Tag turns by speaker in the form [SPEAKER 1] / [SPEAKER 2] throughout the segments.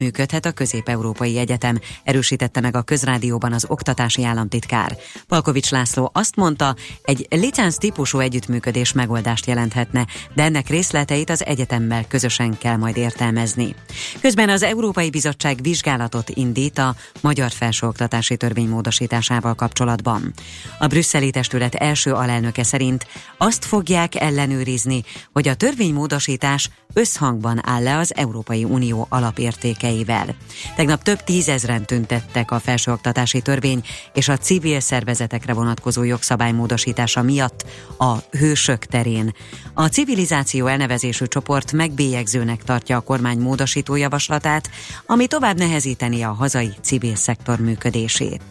[SPEAKER 1] működhet a Közép-Európai Egyetem, erősítette meg a Közrádióban az oktatási államtitkár. Palkovics László azt mondta, egy licenc típusú együttműködés megoldást jelenthetne, de ennek részleteit az egyetemmel közösen kell majd értelmezni. Közben az Európai Bizottság vizsgálatot indít a magyar felsőoktatási törvény módosításával kapcsolatban. A brüsszeli testület első alelnöke szerint azt fogják ellenőrizni, hogy a törvénymódosítás összhangban áll-e az Európai Unió alapértékeivel. Tegnap több tízezren tüntettek a felsőoktatási törvény és a civil szervezetekre vonatkozó jogszabály módosítása miatt a Hősök terén. A Civilizáció elnevezésű csoport megbélyegzőnek tartja a kormány módosító javaslatát, ami tovább nehezíteni a hazai civil szektor működését.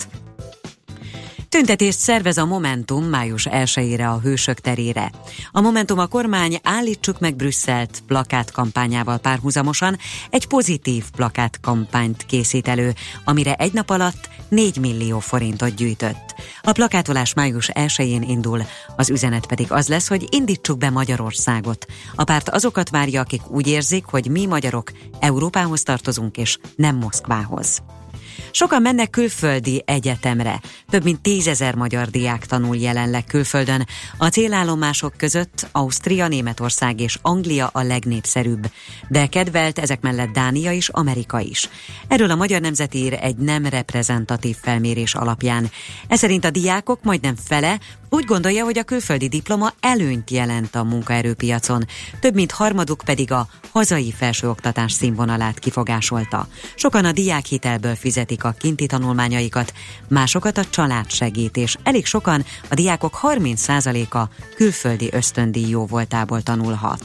[SPEAKER 1] Tüntetést szervez a Momentum május 1-ére a Hősök terére. A Momentum a kormány Állítsuk meg Brüsszelt plakátkampányával párhuzamosan egy pozitív plakátkampányt készít elő, amire egy nap alatt 4 millió forintot gyűjtött. A plakátolás május 1-én indul, az üzenet pedig az lesz, hogy indítsuk be Magyarországot. A párt azokat várja, akik úgy érzik, hogy mi magyarok Európához tartozunk és nem Moszkvához. Sokan mennek külföldi egyetemre. Több mint 10 000 magyar diák tanul jelenleg külföldön. A célállomások között Ausztria, Németország és Anglia a legnépszerűbb. De kedvelt ezek mellett Dánia és Amerika is. Erről a Magyar Nemzet ír egy nem reprezentatív felmérés alapján. Eszerint a diákok majdnem fele úgy gondolja, hogy a külföldi diploma előnyt jelent a munkaerőpiacon. Több mint harmaduk pedig a hazai felsőoktatás színvonalát kifogásolta. Sokan a diákhitelből fizetik a kinti tanulmányaikat, másokat a család segít, és elég sokan, a diákok 30%-a külföldi ösztöndíj jóvoltából tanulhat.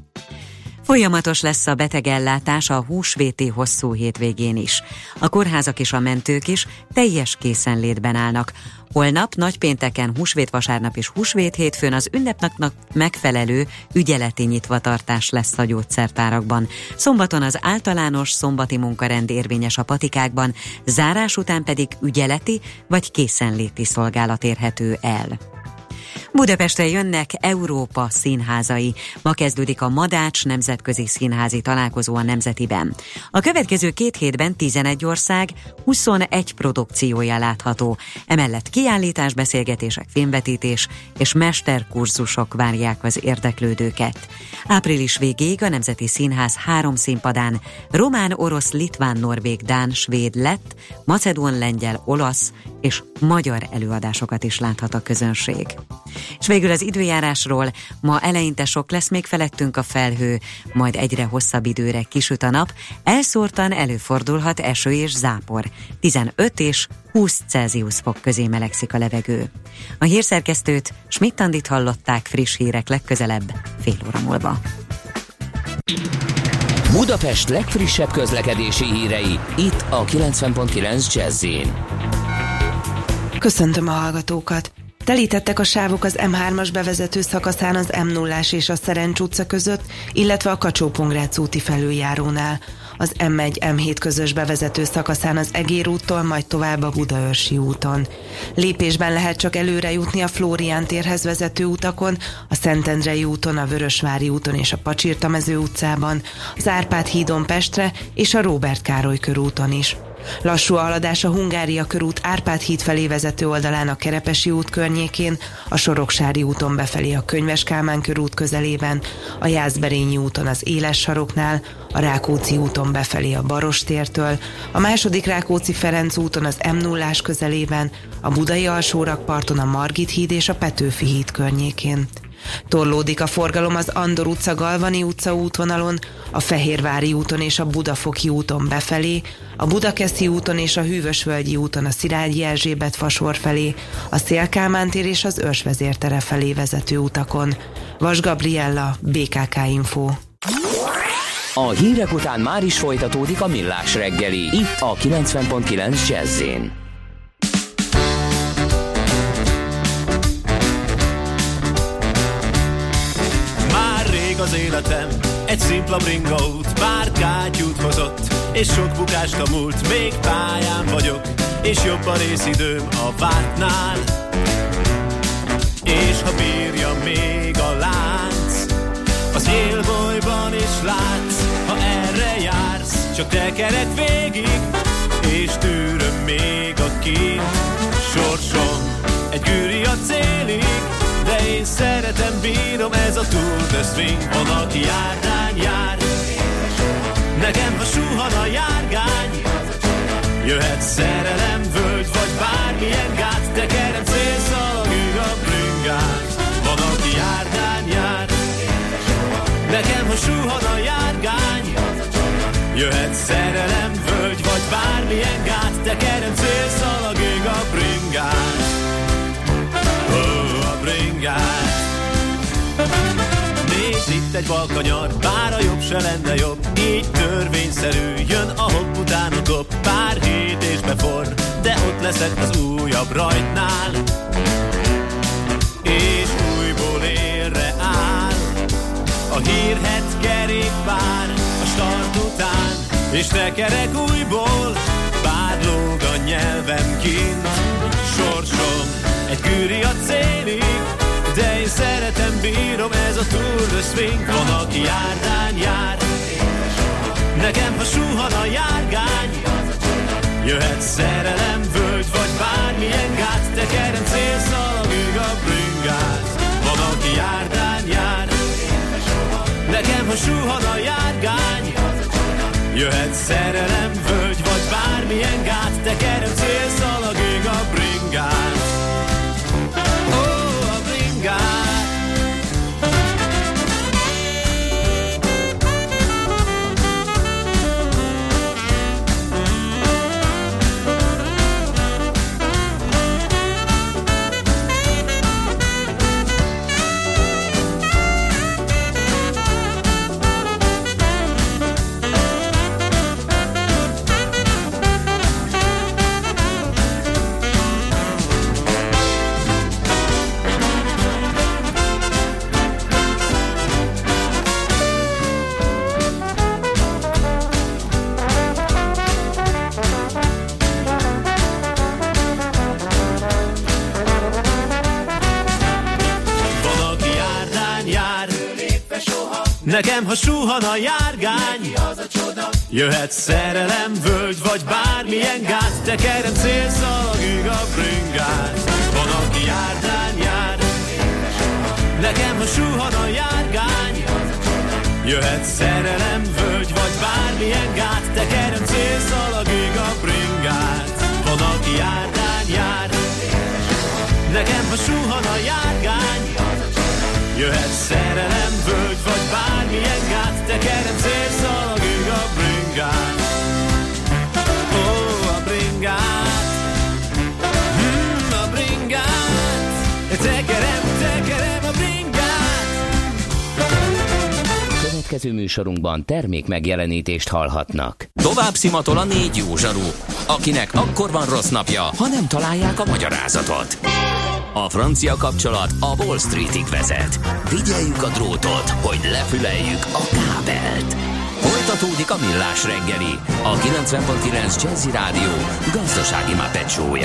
[SPEAKER 1] Folyamatos lesz a betegellátás a húsvéti hosszú hétvégén is. A kórházak és a mentők is teljes készenlétben állnak. Holnap, nagypénteken, húsvét-vasárnap és húsvét-hétfőn az ünnepnapnak megfelelő ügyeleti nyitvatartás lesz a gyógyszertárakban. Szombaton az általános szombati munkarend érvényes a patikákban, zárás után pedig ügyeleti vagy készenléti szolgálat érhető el. Budapestre jönnek Európa színházai. Ma kezdődik a Madács nemzetközi színházi találkozó a Nemzetiben. A következő 2 hétben 11 ország 21 produkciója látható. Emellett kiállítás, beszélgetések, filmvetítés és mesterkurzusok várják az érdeklődőket. Április végéig a Nemzeti Színház 3 színpadán román, orosz, litván, norvég, dán, svéd, lett, macedón, lengyel, olasz és magyar előadásokat is láthat a közönség. És végül az időjárásról: ma eleinte sok lesz még felettünk a felhő, majd egyre hosszabb időre kisüt a nap, elszórtan előfordulhat eső és zápor. 15 és 20 Celsius fok közé melegszik a levegő. A hírszerkesztőt, Schmidt-Andit hallották, friss hírek legközelebb fél óra múlva.
[SPEAKER 2] Budapest legfrissebb közlekedési hírei, itt a 90.9 Jazz-in.
[SPEAKER 3] Köszöntöm a hallgatókat! Telítettek a sávok az M3-as bevezető szakaszán az M0-ás és a Szerencs utca között, illetve a Kacsó-Pongrác úti felüljárónál. Az M1-M7 közös bevezető szakaszán az Egér úttól, majd tovább a Budaörsi úton. Lépésben lehet csak előre jutni a Flórián térhez vezető utakon, a Szentendrei úton, a Vörösvári úton és a Pacsirtamező utcában, az Árpád hídon Pestre és a Róbert Károly körúton is. Lassú a haladás a Hungária körút Árpád híd felé vezető oldalán a Kerepesi út környékén, a Soroksári úton befelé a Könyves Kálmán körút közelében, a Jászberényi úton az Éles saroknál, a Rákóczi úton befelé a Barostértől, a második Rákóczi-Ferenc úton az M0-ás közelében, a Budai Alsórakparton a Margit híd és a Petőfi híd környékén. Torlódik a forgalom az Andor utca Galvani utca útvonalon, a Fehérvári úton és a Budafoki úton befelé, a Budakeszi úton és a Hűvösvölgyi úton a Szilágyi Erzsébet fasor felé, a Széll-Kálmán tér és az Őrsvezértere felé vezető utakon. Vas Gabriella, BKK Info.
[SPEAKER 2] A hírek után már is folytatódik a Millás reggeli, itt a 90.9 Jazz-in.
[SPEAKER 4] Az életem egy szimpla bringaut, pár kátyút hozott, és sok bukást a múlt, még pályán vagyok, és jobb a részidőm a vártnál. És ha bírja még a lánc, az élbolyban is látsz, ha erre jársz, csak tekerek végig, és tűröm még a kínt. Sorsom egy gyűri a célig, de én szeretem, bírom, ez a Tour de Swing. Van, aki járdán jár, nekem ha suhan a járgány. Jöhet szerelem, völgy, vagy bármilyen gát, tekerem célszalagig a bringát. Van, aki járdán jár, nekem ha suhan a járgány. Jöhet szerelem, völgy, vagy bármilyen gát, tekerem célszalagig a bringát. Oh, a bringát. Nézd, itt egy balkanyar, bár a jobb se lenne jobb, így törvényszerű, jön a hopp után a kop. Pár hét és beforr, de ott leszek az újabb rajtnál, és újból élre áll a hírhedt kerékpár a start után, és tekerek újból, bár lóg a nyelvem kint. Sorsom egy gyűri a célig, de én szeretem, bírom, ez a Tour de Swing. Van, aki járdán jár, nekem ha suhan a járgány. Jöhet szerelem, völgy, vagy bármilyen gát, tekerem célszalagig a bringát. Van, aki járdán jár, nekem ha suhan a járgány. Jöhet szerelem, völgy, vagy bármilyen gát, tekerem célszalagig a bringát. Oh, a bringát. Nekem ha suhan a járgány, jöhet szerelem, völgy, vagy bármilyen gát, tekerem célszalagig a bringát. Van, aki járdán jár, nekem ha suhan a járgány. Jöhet szerelem, völgy, vagy bármilyen gát, tekerem célszalagig a bringát. Van, aki járdán jár, nekem ha suhan a járgány. Jöhet szerelem, völgy, vagy bármilyen gát, tekerem célszalagig a bringát. Oh, a bringát. A bringát. Tekerem a bringát.
[SPEAKER 2] Következő műsorunkban termék megjelenítést hallhatnak. Tovább szimatol a 4 jó zsaru, akinek akkor van rossz napja, ha nem találják a magyarázatot. A francia kapcsolat a Wall Streetig vezet. Figyeljük a drótot, hogy lefüleljük a kábelt. Folytatódik a Millás reggeli, a 90.9 Jazzy Rádió gazdasági Muppet show-ja.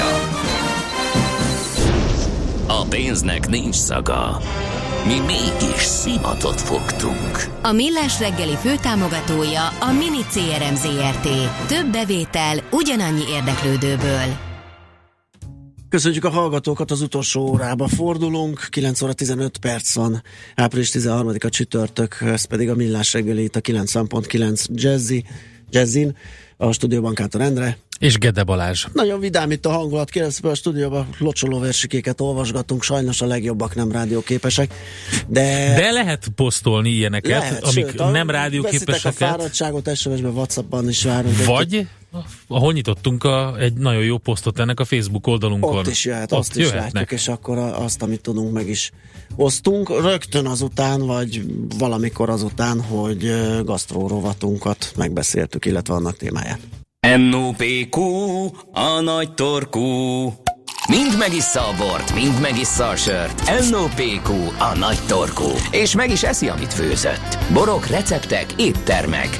[SPEAKER 2] A pénznek nincs szaga. Mi mégis szimatot fogtunk.
[SPEAKER 5] A Millás reggeli főtámogatója a Mini CRM Zrt. Több bevétel ugyanannyi érdeklődőből.
[SPEAKER 6] Köszönjük a hallgatókat, az utolsó órába fordulunk, 9 óra 15 perc van, április 13-a csütörtök, ez pedig a Millás reggeli itt a 90.9 Jazzin, a stúdióban Kántor Endre.
[SPEAKER 7] És Gede Balázs.
[SPEAKER 6] Nagyon vidám itt a hangulat, kérdezve a stúdióban locsoló versikéket olvasgatunk, sajnos a legjobbak nem rádióképesek, de lehet
[SPEAKER 7] posztolni ilyeneket, lehet, amik
[SPEAKER 6] sőt,
[SPEAKER 7] nem rádióképeseket.
[SPEAKER 6] Veszitek a fáradtságot, SMS-ben, WhatsAppban is várunk.
[SPEAKER 7] Vagy ahol nyitottunk egy nagyon jó posztot ennek a Facebook oldalunkon.
[SPEAKER 6] Ott is jöhet, azt is látjuk, és akkor azt, amit tudunk, meg is osztunk. Rögtön azután, vagy valamikor azután, hogy gasztrórovatunkat megbeszéltük, illetve annak témáját.
[SPEAKER 2] NOPQ, a nagy torkú. Mind megissza a bort, mind megissza a sört. NOPQ, a nagy torkú. És meg is eszi, amit főzött. Borok, receptek, éttermek.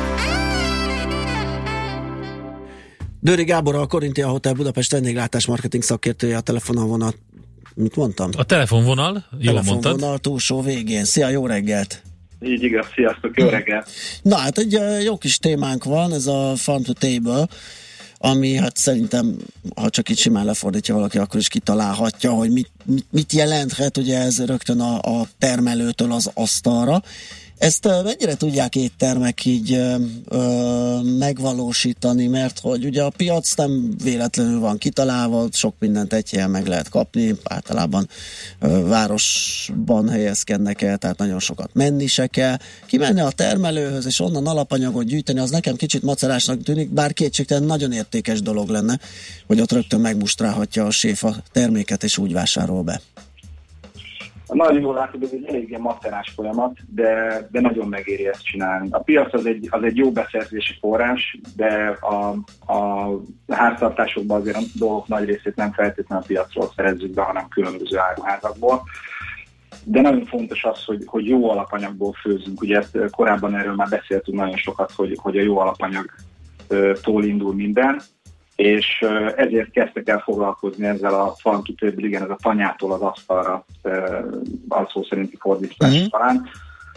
[SPEAKER 6] Dőri Gábor, a Korintia Hotel Budapest vendéglátás marketing szakértője a telefonvonal. Mit mondtam?
[SPEAKER 7] A telefonvonal, jól mondtad.
[SPEAKER 6] Telefonvonal túlsó végén. Szia, jó reggelt!
[SPEAKER 8] Így igaz, sziasztok, jó reggelt!
[SPEAKER 6] Na hát egy jó kis témánk van, ez a Farm to Table, ami hát szerintem, ha csak itt simán lefordítja valaki, akkor is kitalálhatja, hogy mit jelenthet ugye ez rögtön a termelőtől az asztalra. Ezt mennyire tudják éttermek így megvalósítani, mert hogy ugye a piac nem véletlenül van kitalálva, sok mindent egy helyen meg lehet kapni, általában városban helyezkednek el, tehát nagyon sokat menni se kell. Kimenni a termelőhöz és onnan alapanyagot gyűjteni, az nekem kicsit macerásnak tűnik, bár kétségtelen nagyon értékes dolog lenne, hogy ott rögtön megmustrálhatja a séf a terméket és úgy vásárol be.
[SPEAKER 8] Nagyon jól látod, ez egy eléggé macerás folyamat, de nagyon megéri ezt csinálni. A piac az egy jó beszerzési forrás, de a háztartásokban azért a dolgok nagy részét nem feltétlenül a piacról szerezzük be, hanem különböző áruházakból. De nagyon fontos az, hogy jó alapanyagból főzünk. Ugye ezt korábban erről már beszéltünk nagyon sokat, hogy a jó alapanyagtól indul minden, és ezért kezdtek el foglalkozni ezzel a Farm to Table, igen, ez a tanyától az asztalra, az szó szerinti fordítás talán,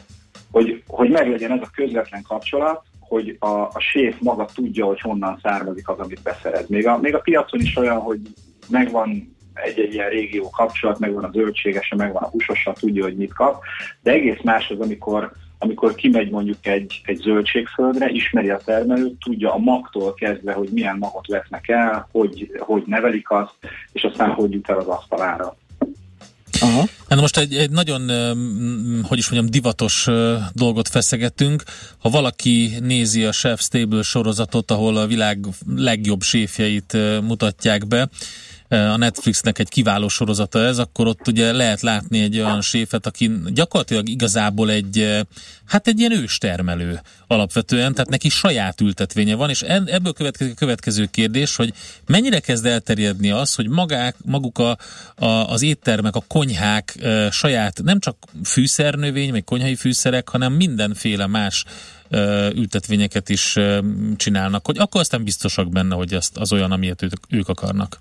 [SPEAKER 8] hogy meglegyen ez a közvetlen kapcsolat, hogy a séf maga tudja, hogy honnan származik az, amit beszerez. Még a piacon is olyan, hogy megvan egy ilyen régió kapcsolat, megvan a zöldségese, megvan a húsosa, tudja, hogy mit kap, de egész más az, amikor kimegy mondjuk egy zöldségföldre, ismeri a termelőt, tudja a magtól kezdve, hogy milyen magot vesznek el, hogy nevelik azt, és aztán hogy jut el az asztalára.
[SPEAKER 7] Aha. Hát most egy nagyon, hogy is mondjam, divatos dolgot feszegetünk. Ha valaki nézi a Chef's Table sorozatot, ahol a világ legjobb séfjeit mutatják be, a Netflixnek egy kiváló sorozata ez, akkor ott ugye lehet látni egy olyan séfet, aki gyakorlatilag igazából egy ilyen őstermelő alapvetően, tehát neki saját ültetvénye van, és ebből következik a következő kérdés, hogy mennyire kezd elterjedni az, hogy maguk az éttermek, a konyhák saját, nem csak fűszernövény, vagy konyhai fűszerek, hanem mindenféle más ültetvényeket is csinálnak, hogy akkor aztán biztosak benne, hogy az olyan, amilyet ők akarnak.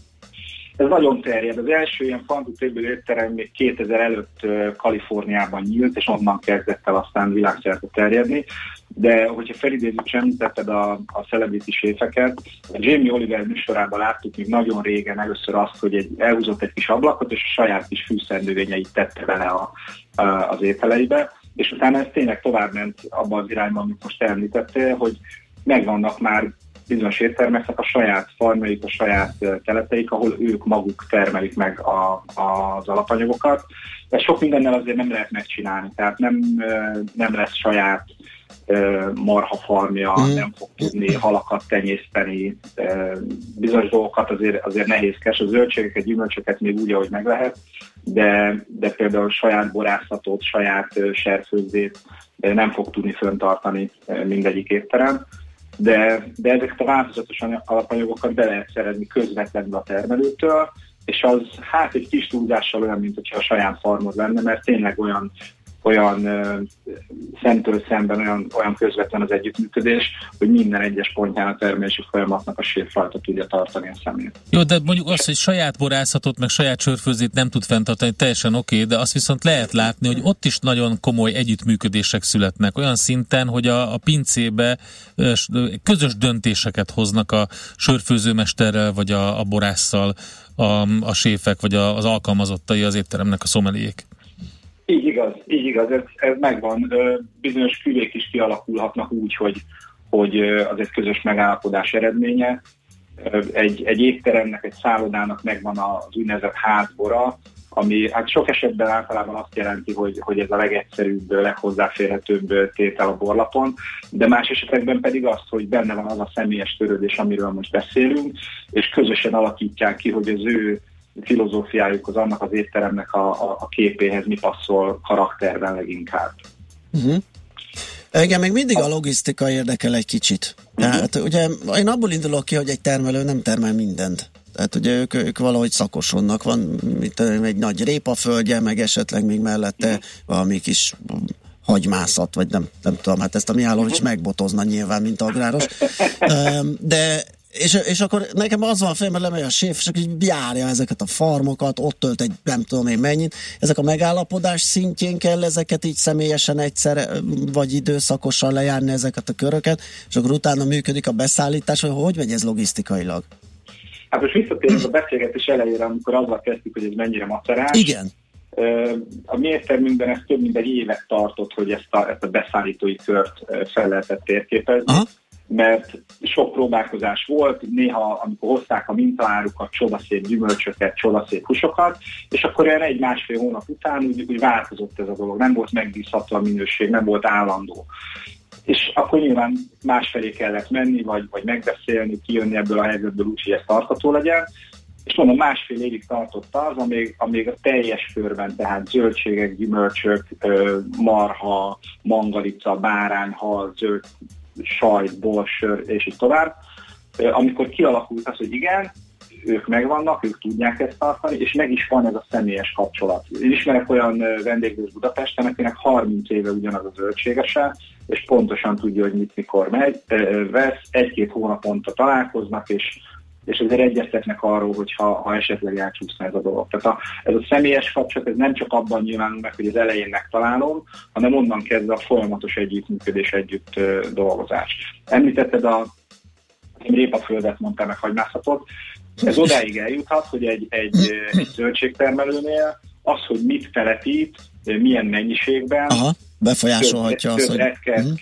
[SPEAKER 8] Ez nagyon terjed. Az első ilyen Farm to Table étterem még 2000 előtt Kaliforniában nyílt, és onnan kezdett el aztán világszerte terjedni. De hogyha felidézzük, sem említetted a celebrity séfeket, a Jamie Oliver műsorában láttuk még nagyon régen először azt, hogy elhúzott egy kis ablakot, és a saját kis fűszernövényeit tette bele az ételeibe, és utána ez tényleg továbbment abban az irányban, amit most említettél, hogy megvannak már bizonyos éttermeknek a saját farmjaik, a saját teleteik, ahol ők maguk termelik meg az alapanyagokat. De sok mindennel azért nem lehet megcsinálni, tehát nem lesz saját marha farmja, nem fog tudni halakat tenyészteni, bizonyos dolgokat azért nehézkes. A zöldségeket, gyümölcsöket még úgy, ahogy meg lehet, de például saját borászatot, saját serfőzdét nem fog tudni föntartani mindegyik étterem. De ezeket a változatos alapanyagokat be lehet szerezni közvetlenül a termelőtől, és az hát egy kis túlzással olyan, mint hogyha a saját farmod lenne, mert tényleg olyan szemtől szemben olyan közvetlen az együttműködés, hogy minden egyes pontján a termelési folyamatnak a séf rajta tudja tartani a szemét.
[SPEAKER 7] Jó, de mondjuk azt, hogy saját borászatot, meg saját sörfőzdét nem tud fenntartani, teljesen oké, de azt viszont lehet látni, hogy ott is nagyon komoly együttműködések születnek, olyan szinten, hogy a pincébe közös döntéseket hoznak a sörfőzőmesterrel, vagy a borásszal a séfek, vagy az alkalmazottai az étteremnek, a szomeliék.
[SPEAKER 8] Így igaz, ez megvan. Bizonyos küvék is kialakulhatnak úgy, hogy az egy közös megállapodás eredménye. Egy étteremnek, egy szállodának megvan az úgynevezett házbora, ami hát sok esetben általában azt jelenti, hogy ez a legegyszerűbb, leghozzáférhetőbb tétel a borlapon, de más esetekben pedig azt, hogy benne van az a személyes törődés, amiről most beszélünk, és közösen alakítják ki, hogy az ő filozófiájukhoz, annak az étteremnek a képéhez mi passzol karakterben leginkább.
[SPEAKER 6] Igen, még mindig a logisztika érdekel egy kicsit. Tehát ugye én abból indulok ki, hogy egy termelő nem termel mindent. Tehát ugye ők valahogy szakosonnak, van egy nagy répaföldje, meg esetleg még mellette valami kis hagymászat, vagy nem tudom, hát ezt a Mihálovics megbotozna nyilván, mint agráros. De És akkor nekem az van fel, mert lemegy a séf, és akkor így járja ezeket a farmokat, ott tölt egy nem tudom én mennyit. Ezek a megállapodás szintjén kell ezeket így személyesen egyszer, vagy időszakosan lejárni ezeket a köröket, és akkor utána működik a beszállítás, hogy megy ez logisztikailag?
[SPEAKER 8] Hát most visszatérünk a beszélgetés elejére, amikor azzal kezdtük, hogy ez mennyire macerás.
[SPEAKER 6] Igen.
[SPEAKER 8] A mi értelmünkben ez több mint egy évet tartott, hogy ezt a beszállítói kört fel lehetett térképezni. Aha. Mert sok próbálkozás volt, néha, amikor hozták a mintaárukat, csodaszép gyümölcsöket, csodaszép húsokat, és akkor olyan 1-1,5 hónap után úgy változott ez a dolog. Nem volt megbízható a minőség, nem volt állandó. És akkor nyilván másfelé kellett menni, vagy megbeszélni, kijönni ebből a helyzetből úgy, hogy ez tartható legyen. És mondom, 1,5 évig tartott az, amíg a teljes körben, tehát zöldségek, gyümölcsök, marha, mangalica, bárányhal, zöld sajt, bors, sör, és így tovább. Amikor kialakult az, hogy igen, ők megvannak, ők tudják ezt tartani, és meg is van ez a személyes kapcsolat. Én ismerek olyan vendéglős Budapesten, akinek 30 éve ugyanaz a zöldségese, és pontosan tudja, hogy mit mikor vesz, 1-2 hónaponta találkoznak, és azért egyeztetnek arról, hogy ha esetleg elcsúszna ez a dolog. Tehát ez a személyes kapcsolat, ez nem csak abban nyilvánul meg, hogy az elején megtalálom, hanem onnan kezdve a folyamatos együttműködés, együtt dolgozás. Említetted én répaföldet mondtam, meg hagymászatot. Ez odáig eljuthat, hogy egy zöldségtermelőnél az, hogy mit telepít, milyen mennyiségben,
[SPEAKER 6] aha, befolyásolhatja azt, hogy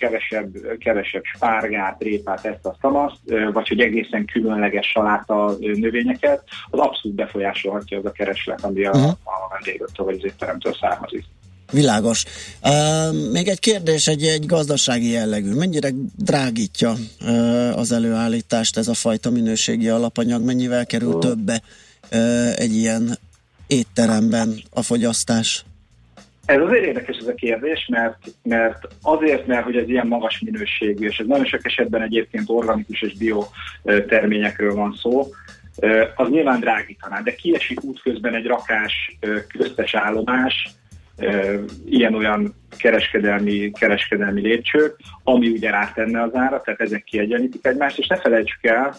[SPEAKER 8] kevesebb spárgát, répát, ezt a szamaszt, vagy hogy egészen különleges saláta növényeket, az abszolút befolyásolhatja az a kereslet, ami a vendégőttől vagy az étteremtől származik.
[SPEAKER 6] Világos. Még egy kérdés, egy gazdasági jellegű. Mennyire drágítja az előállítást ez a fajta minőségi alapanyag? Mennyivel kerül többe egy ilyen étteremben a fogyasztás?
[SPEAKER 8] Ez azért érdekes ez a kérdés, mert hogy ez ilyen magas minőségű, és ez nagyon sok esetben egyébként organikus és bio terményekről van szó, az nyilván drágítaná, de kiesik útközben egy rakás köztes állomás, ilyen-olyan kereskedelmi lépcsők, ami ugye rátenne az ára, tehát ezek kiegyenlítik egymást, és ne felejtsük el,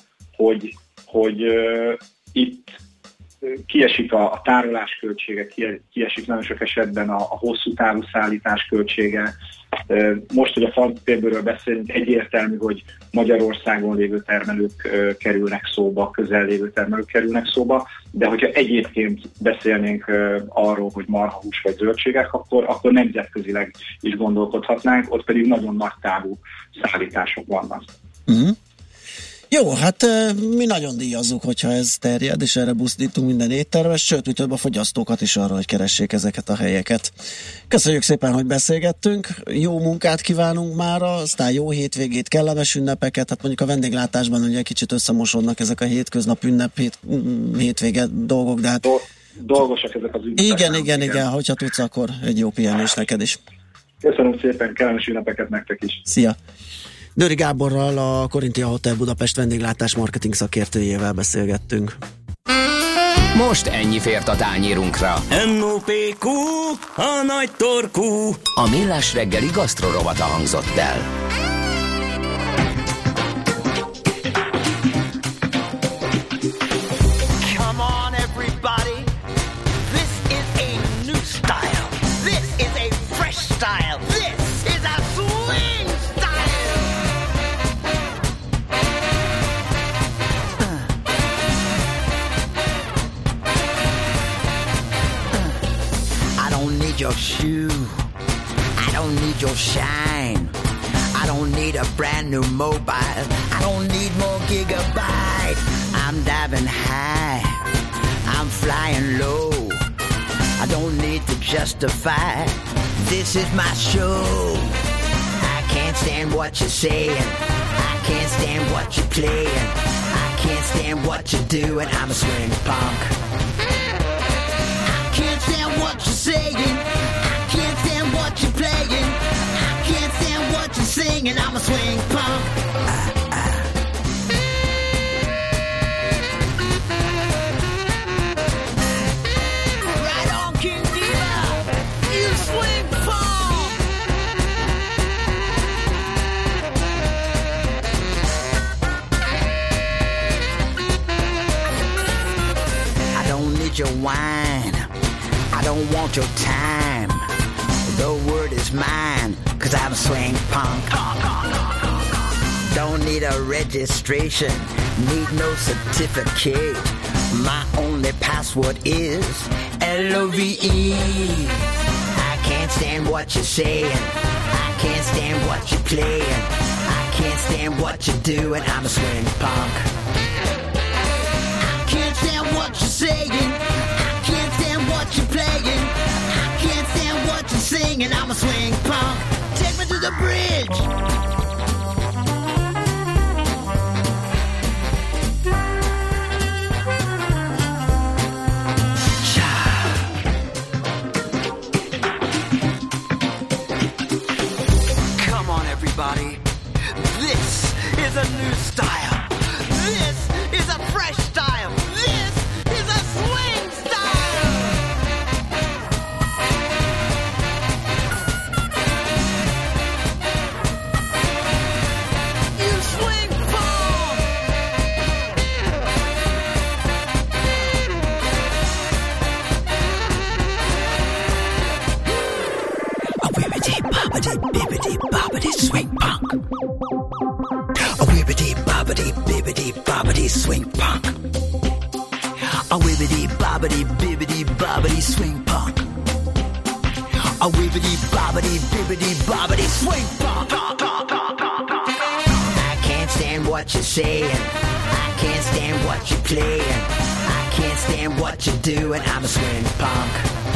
[SPEAKER 8] hogy itt kiesik a tárolás költsége, kiesik nagyon sok esetben a hosszú távú szállítás költsége. Most, hogy a farmtérből beszélünk, egyértelmű, hogy Magyarországon lévő termelők kerülnek szóba, közel lévő termelők kerülnek szóba, de hogyha egyébként beszélnénk arról, hogy marhahús vagy zöldségek, akkor nemzetközileg is gondolkodhatnánk, ott pedig nagyon nagy távú szállítások vannak.
[SPEAKER 6] Uh-huh. Jó, hát mi nagyon díjazzuk, hogyha ez terjed, és erre buzdítunk minden éttermes, sőt, mi több a fogyasztókat is arra, hogy keressék ezeket a helyeket. Köszönjük szépen, hogy beszélgettünk, jó munkát kívánunk mára, aztán jó hétvégét, kellemes ünnepeket, hát mondjuk a vendéglátásban ugye kicsit összemosodnak ezek a hétköznap hétvége dolgok, de hát...
[SPEAKER 8] Dolgosak ezek az ünnepek.
[SPEAKER 6] Igen, hogyha tudsz, akkor egy jó pihenés neked is.
[SPEAKER 8] Köszönöm szépen, kellemes ünnepeket nektek is.
[SPEAKER 6] Szia! Döri Gáborral, a Korintia Hotel Budapest vendéglátás marketing szakértőjével beszélgettünk.
[SPEAKER 2] Most ennyi fért a tányérunkra.
[SPEAKER 9] NOPQ, a nagy torkú.
[SPEAKER 2] A Millás reggeli gasztrorovata hangzott el.
[SPEAKER 9] Come on everybody, this is a new style. This is a fresh style. This is a swing style. I don't need your shoe. I don't need your shine. I don't need a brand new mobile. I don't need more gigabyte. I'm diving high. I'm flying low. I don't need to justify. This is my show. I can't stand what you're saying. I can't stand what you're playing. I can't stand what you're doing. I'm a swing punk. I can't stand what you're saying. I can't stand what you're playing. I can't stand what you're singing. I'm a swing punk. Right on, King Diva. You swing punk. need your wine. I don't want your time. The word is mine, 'cause I'm a swing punk. Don't need a registration, need no certificate. My only password is LOVE. I can't stand what you're saying, I can't stand what you're playing, I can't stand what you're doing. I'm a swing punk. I can't stand what you're saying, I can't stand what you're playing, I can't stand what you're singing. I'm a swing punk. Take me to the bridge. This is a new style. This is a fresh style. This is a swing style. You swing punk. A whippity boppity bippity boppity swing punk. A whippity bobbity bibbity bobbity swing punk. A whippity bobbity bibbity bobbity swing punk. A whippity bobbity bibbity bobbity swing punk. I can't stand what you're saying, I can't stand what you're playing, I can't stand what you're doing. I'm a swing punk.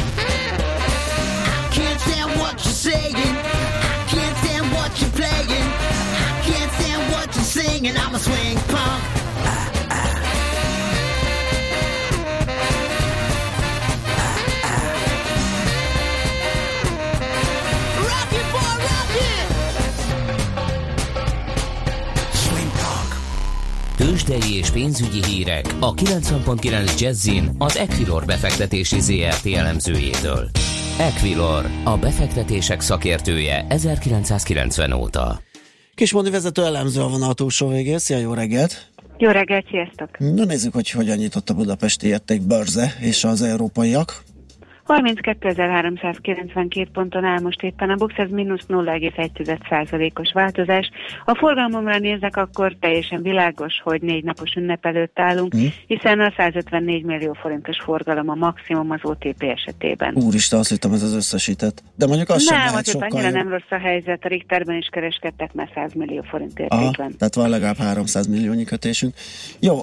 [SPEAKER 9] I can't stand what you're saying, I can't stand what you're playing, I can't stand what you're singing. I'm a swing punk. Rock it, boy, rock it. Swing punk.
[SPEAKER 2] Tőzsdei és pénzügyi hírek a 90.9 Jazzin az Equilor befektetési ZRT elemzőjétől. Equilor, a befektetések szakértője 1990 óta.
[SPEAKER 6] Kismondi vezető elemző a vonal túlsó végén. Szia, jó reggelt!
[SPEAKER 10] Jó reggelt, sziasztok!
[SPEAKER 6] Na nézzük, hogy hogyan nyitott a budapesti értékbörze és az európaiak.
[SPEAKER 10] 32.392 ponton áll most éppen a BUX, ez mínusz 0,1%-os változás. A forgalomra nézek, akkor teljesen világos, hogy 4 napos ünnep előtt állunk, hiszen a 154 millió forintos forgalom a maximum az OTP esetében.
[SPEAKER 6] Úristen, azt hittem, ez az összesített. De mondjuk az sem lehet sokkal
[SPEAKER 10] annyira nem rossz a helyzet, a Richterben is kereskedtek már 100 millió forint értékben.
[SPEAKER 6] Tehát van legalább 300 milliónyi kötésünk. Jó,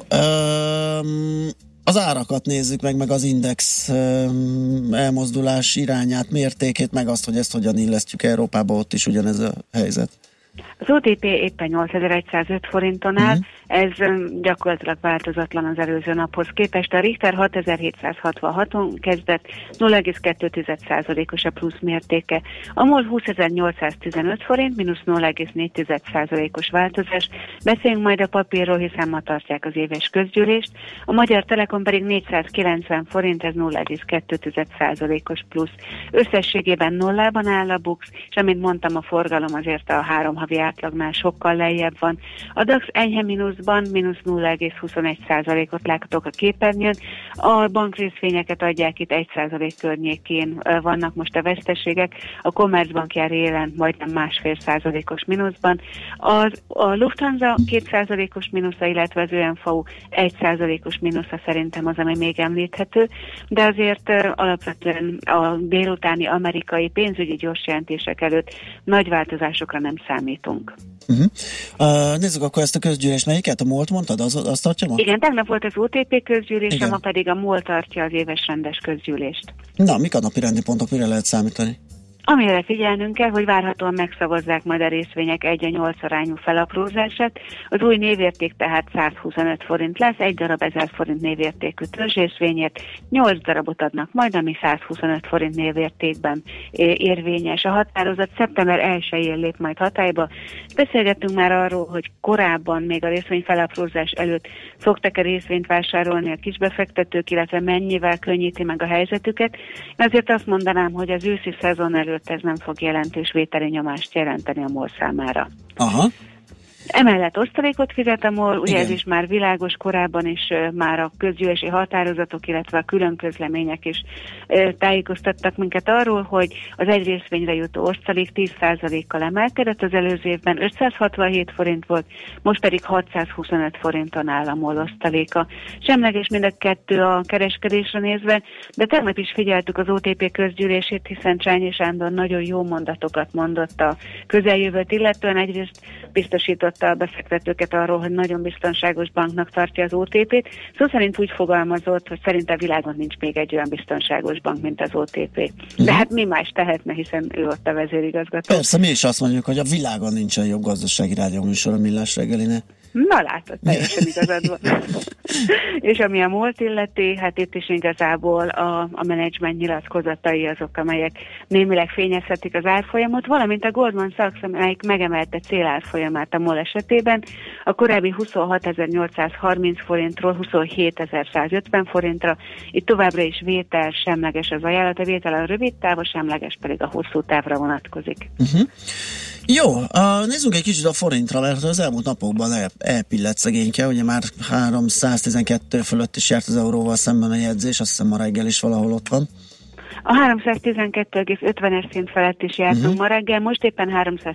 [SPEAKER 6] az árakat nézzük meg az index elmozdulás irányát, mértékét, meg azt, hogy ezt hogyan illesztjük Európába, ott is ugyanez a helyzet.
[SPEAKER 10] Az OTP éppen 8105 forinton áll, ez gyakorlatilag változatlan az előző naphoz képest. A Richter 6766-on kezdett, 0,2%-os a plusz mértéke. A MOL 20.815 forint, mínusz 0,4%-os változás. Beszéljünk majd a papírról, hiszen ma tartják az éves közgyűlést. A Magyar Telekom pedig 490 forint, ez 0,2%-os plusz. Összességében nullában áll a BUX, és amint mondtam, a forgalom azért a 3 havi átlagnál sokkal lejjebb van. A DAX enyhe mínuszban, mínusz 0,21%-ot láthatok a képernyőn. A bankrészvényeket adják, itt 1% környékén vannak most a veszteségek. A Commerzbank jár élen majdnem 1,5%-os mínuszban. A Lufthansa 2%-os mínusza, illetve az ÖMV 1%-os mínusza szerintem az, ami még említhető, de azért alapvetően a délutáni amerikai pénzügyi gyorsjelentések előtt nagy változásokra nem számítunk.
[SPEAKER 6] Nézzük akkor ezt a közgyűlést, melyiket? A MOL-t mondtad? Azt tartja ma?
[SPEAKER 10] Igen, tegnap volt az OTP közgyűlés, ma pedig a MOL tartja az éves rendes közgyűlést.
[SPEAKER 6] Na, mik a napi rendi pontok, mire lehet számítani?
[SPEAKER 10] Amire figyelnünk kell, hogy várhatóan megszavazzák majd a részvények 1:8 arányú felaprózását. Az új névérték tehát 125 forint lesz, egy darab 1000 forint névértékű törzsrészvényért, 8 darabot adnak majd, ami 125 forint névértékben érvényes. A határozat szeptember 1-én lép majd hatályba. Beszélgettünk már arról, hogy korábban, még a részvény felaprózás előtt szoktak-e részvényt vásárolni a kisbefektetők, illetve mennyivel könnyíti meg a helyzetüket. Azért azt mondanám, hogy az őszi szezon előtt ez nem fog jelentős vételi nyomást jelenteni a MOL számára.
[SPEAKER 6] Aha.
[SPEAKER 10] Emellett osztalékot fizet a MOL, ugye
[SPEAKER 6] Igen.
[SPEAKER 10] ez is már világos, korábban is már a közgyűlési határozatok, illetve a külön közlemények is tájékoztattak minket arról, hogy az egy részvényre jutó osztalék 10%-kal emelkedett, az előző évben 567 forint volt, most pedig 625 forinton áll a MOL osztaléka. Semleges mind a kettő a kereskedésre nézve, de tegnap is figyeltük az OTP közgyűlését, hiszen Csányi Sándor nagyon jó mondatokat mondott a közeljövőt illetően. Egyrészt biztosította a befektetőket arról, hogy nagyon biztonságos banknak tartja az OTP-t. Szó szerint úgy fogalmazott, hogy szerinte a világon nincs még egy olyan biztonságos bank, mint az OTP. De hát mi más tehetne, hiszen ő ott a vezérigazgató.
[SPEAKER 6] Persze, mi is azt mondjuk, hogy a világon nincsen jobb gazdasági rádióműsor a Millás reggelinél.
[SPEAKER 10] Na látod, teljesen igazad van. És ami a MOL-t illeti, hát itt is igazából a menedzsment nyilatkozatai azok, amelyek némileg fényezhetik az árfolyamot, valamint a Goldman Sachs, amelyik megemelte célárfolyamát a MOL esetében, a korábbi 26.830 forintról 27.150 forintra, itt továbbra is vétel semleges az ajánlat, a vétel a rövid táv, a semleges pedig a hosszú távra vonatkozik.
[SPEAKER 6] Jó, nézzünk egy kicsit a forintra, mert az elmúlt napokban elpillett szegényke, ugye már 312 fölött is járt az euróval szemben a jegyzés, azt hiszem ma reggel is valahol ott van.
[SPEAKER 10] A 312,50-es szint felett is jártunk ma reggel, most éppen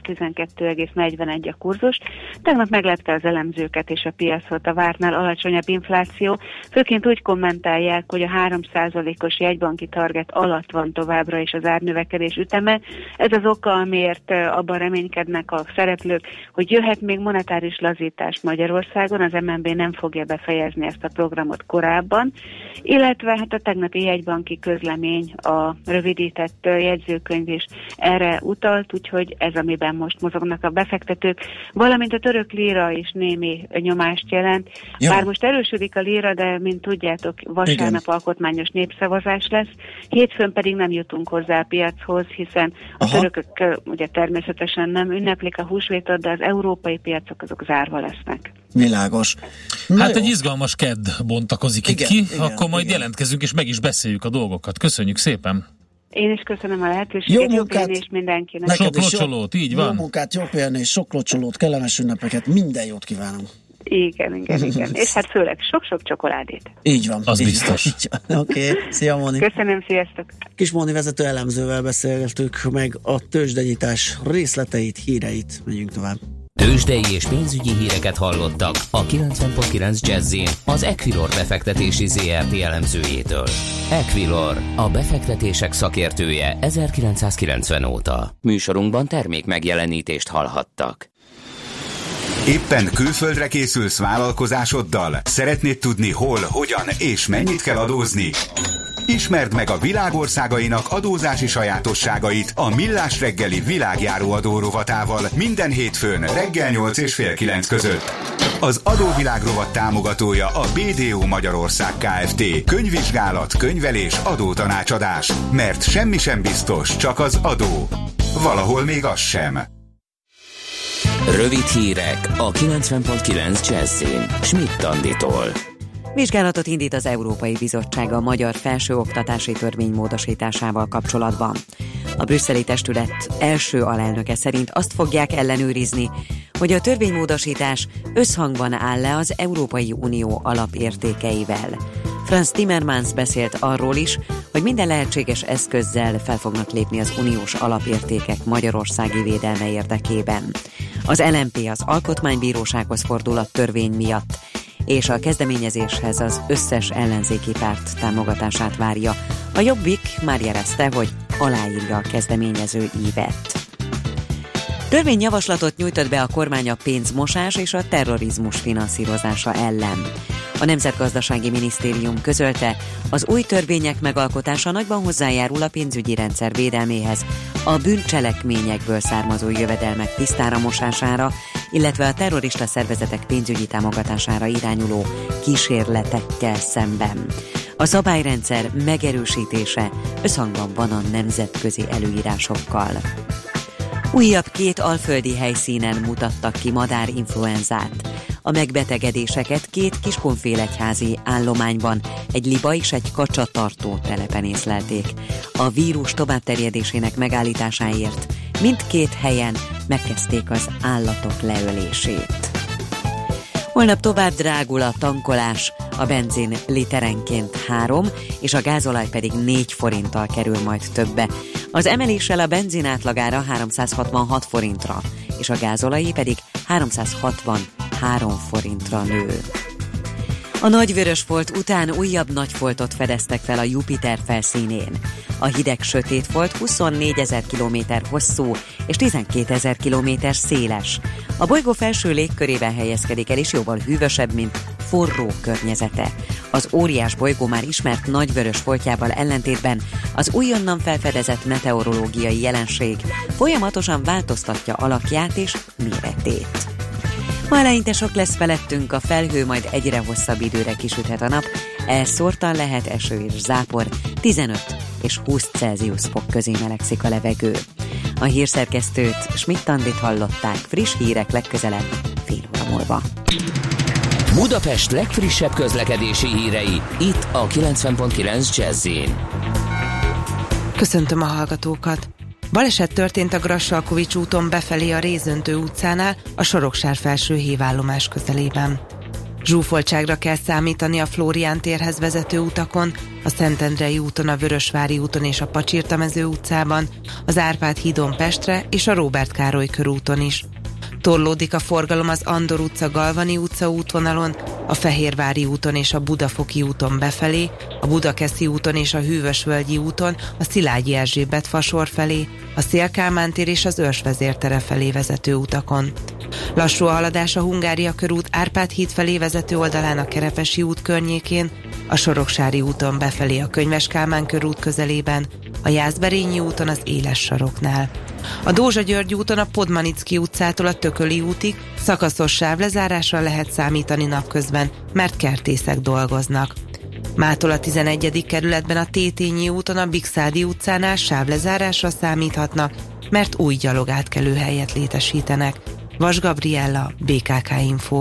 [SPEAKER 10] 312,41 a kurzus. Tegnap meglepte az elemzőket és a piacot a vártnál alacsonyabb infláció. Főként úgy kommentálják, hogy a 3%-os jegybanki target alatt van továbbra is az árnövekedés üteme. Ez az oka, amiért abban reménykednek a szereplők, hogy jöhet még monetáris lazítás Magyarországon, az MNB nem fogja befejezni ezt a programot korábban, illetve hát a tegnapi jegybanki közlemény, a rövidített jegyzőkönyv is erre utalt, úgyhogy ez, amiben most mozognak a befektetők, valamint a török líra is némi nyomást jelent.
[SPEAKER 6] Jó.
[SPEAKER 10] Bár most erősödik a líra, de mint tudjátok, vasárnap alkotmányos népszavazás lesz, hétfőn pedig nem jutunk hozzá a piachoz, hiszen a törökök ugye természetesen nem ünneplik a húsvétot, de az európai piacok azok zárva lesznek.
[SPEAKER 6] Világos.
[SPEAKER 7] Hát egy izgalmas kedd bontakozik itt ki, akkor majd jelentkezünk és meg is beszéljük a dolgokat. Köszönjük szépen!
[SPEAKER 10] Én is köszönöm a lehetőséget, jó pihenést mindenkinek.
[SPEAKER 7] Sok locsolót, így van.
[SPEAKER 6] Jó munkát, jó pihenést, sok locsolót, kellemes ünnepeket, minden jót kívánunk.
[SPEAKER 10] Igen. És hát főleg sok-sok csokoládét.
[SPEAKER 6] Így van.
[SPEAKER 7] Az biztos.
[SPEAKER 6] Oké. Szia, Móni.
[SPEAKER 10] Köszönöm, sziasztok.
[SPEAKER 6] Kis Móni vezető elemzővel beszéltük meg a tőzsdenyítás részleteit, híreit. Megyünk tovább.
[SPEAKER 2] Tőzsdei és pénzügyi híreket hallottak a 90.9 Jazz-in az Equilor befektetési ZRT elemzőjétől. Equilor, a befektetések szakértője 1990 óta. Műsorunkban termék megjelenítést hallhattak.
[SPEAKER 11] Éppen külföldre készülsz vállalkozásoddal? Szeretnéd tudni hol, hogyan és mennyit kell adózni? Ismerd meg a világországainak adózási sajátosságait a Millás reggeli világjáró adó rovatával minden hétfőn reggel 8 és fél 9 között. Az adóvilág rovat támogatója a BDO Magyarország Kft. Könyvvizsgálat, könyvelés, adótanácsadás. Mert semmi sem biztos, csak az adó. Valahol még az sem.
[SPEAKER 2] Rövid hírek a 90.9 Jazz-in Schmidt Anditól.
[SPEAKER 1] Vizsgálatot indít az Európai Bizottság a magyar felsőoktatási törvény módosításával kapcsolatban. A brüsszeli testület első alelnöke szerint azt fogják ellenőrizni, hogy a törvénymódosítás összhangban áll-e az Európai Unió alapértékeivel. Franz Timmermans beszélt arról is, hogy minden lehetséges eszközzel fel fognak lépni az uniós alapértékek magyarországi védelme érdekében. Az LMP az Alkotmánybírósághoz fordul a törvény miatt, és a kezdeményezéshez az összes ellenzéki párt támogatását várja. A Jobbik már jelezte, hogy aláírja a kezdeményező ívet. Törvényjavaslatot nyújtott be a kormány a pénzmosás és a terrorizmus finanszírozása ellen. A Nemzetgazdasági Minisztérium közölte, az új törvények megalkotása nagyban hozzájárul a pénzügyi rendszer védelméhez, a bűncselekményekből származó jövedelmek tisztára mosására, illetve a terrorista szervezetek pénzügyi támogatására irányuló kísérletekkel szemben. A szabályrendszer megerősítése összhangban van a nemzetközi előírásokkal. Újabb 2 alföldi helyszínen mutattak ki madárinfluenzát. A megbetegedéseket 2 Kiskunfélegyházi állományban, egy liba és egy kacsatartó telepen észlelték. A vírus továbbterjedésének megállításáért mindkét helyen megkezdték az állatok leölését. Holnap tovább drágul a tankolás, a benzin literenként 3, és a gázolaj pedig 4 forinttal kerül majd többe. Az emeléssel a benzin átlagára 366 forintra, és a gázolajé pedig 363 forintra nő. A nagyvörösfolt után újabb nagyfoltot fedeztek fel a Jupiter felszínén. A hideg sötétfolt 24 000 kilométer hosszú és 12 000 kilométer széles. A bolygó felső légkörében helyezkedik el, és jóval hűvösebb, mint forró környezete. Az óriás bolygó már ismert nagyvörösfoltjával ellentétben az újonnan felfedezett meteorológiai jelenség folyamatosan változtatja alakját és méretét. Ma eleinte sok lesz felettünk, a felhő, majd egyre hosszabb időre kisüthet a nap, elszórtan lehet eső és zápor, 15 és 20 Celsius fok közé melegszik a levegő. A hírszerkesztőt, Schmidt-Andit hallották, friss hírek legközelebb fél óra múlva.
[SPEAKER 2] Budapest legfrissebb közlekedési hírei, itt a 90.9 Jazz-in.
[SPEAKER 3] Köszöntöm a hallgatókat! Baleset történt a Grassalkovich úton befelé a Rézöntő utcánál, a Soroksár felső hévállomás közelében. Zsúfoltságra kell számítani a Flórián térhez vezető utakon, a Szentendrei úton, a Vörösvári úton és a Pacsirtamező utcában, az Árpád hídon Pestre és a Róbert Károly körúton is. Torlódik a forgalom az Andor utca, Galvani utca útvonalon, a Fehérvári úton és a Budafoki úton befelé, a Budakeszi úton és a Hűvösvölgyi úton, a Szilágyi Erzsébet fasor felé, a Széll-Kálmán tér és az Őrsvezér tere felé vezető utakon. Lassú a haladás a Hungária körút Árpád híd felé vezető oldalán a Kerepesi út környékén, a Soroksári úton befelé a Könyves Kálmán körút közelében, a Jászberényi úton az Éles saroknál. A Dózsa-György úton a Podmanicki utcától a Tököli útig szakaszos sávlezárásra lehet számítani napközben, mert kertészek dolgoznak. Mától a 11. kerületben a Tétényi úton a Bikszádi utcánál sávlezárásra számíthatnak, mert új gyalogátkelőhelyet létesítenek. Vas Gabriella, BKK Info.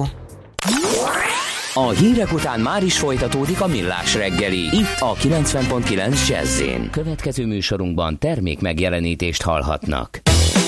[SPEAKER 2] A hírek után már is folytatódik a Millás reggeli, itt a 90.9 Jazz-én. Következő műsorunkban termék megjelenítést hallhatnak.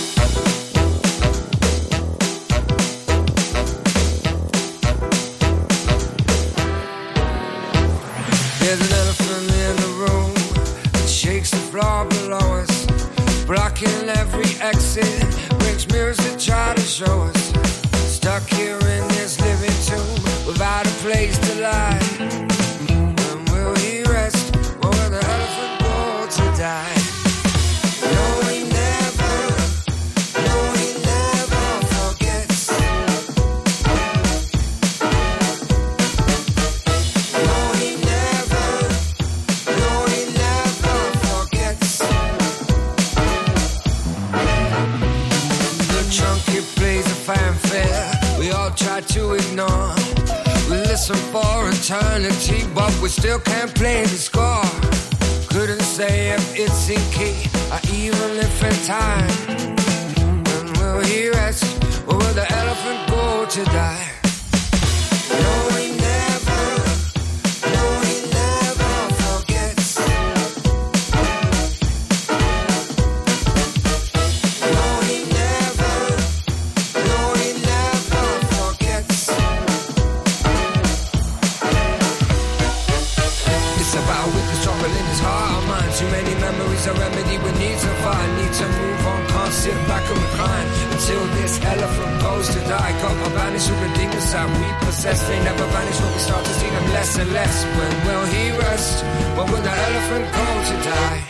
[SPEAKER 12] There's an elephant in the room that shakes the floor below us, blocking every exit, brings music, try to show us. Stuck here in this living tomb without a place to lie. When will he rest? Or will the elephant go to die? No, he never forgets. No, he never forgets. The chunky plays a fanfare we all try to ignore. We listen for eternity, but we still can't play the score. Couldn't say if it's in key or even if in time. When will he rest? Or will the elephant go to die? No, he never forgets. No, he never forgets. It's about with the struggle in his heart or mind. Too many memories, a remedy we need to find. Need to move on, can't sit back and recline until this elephant goes to die. Got my vanish with the demons that we possess. They never vanish when we start to see them less and less. When will he rest? When will the elephant go to die?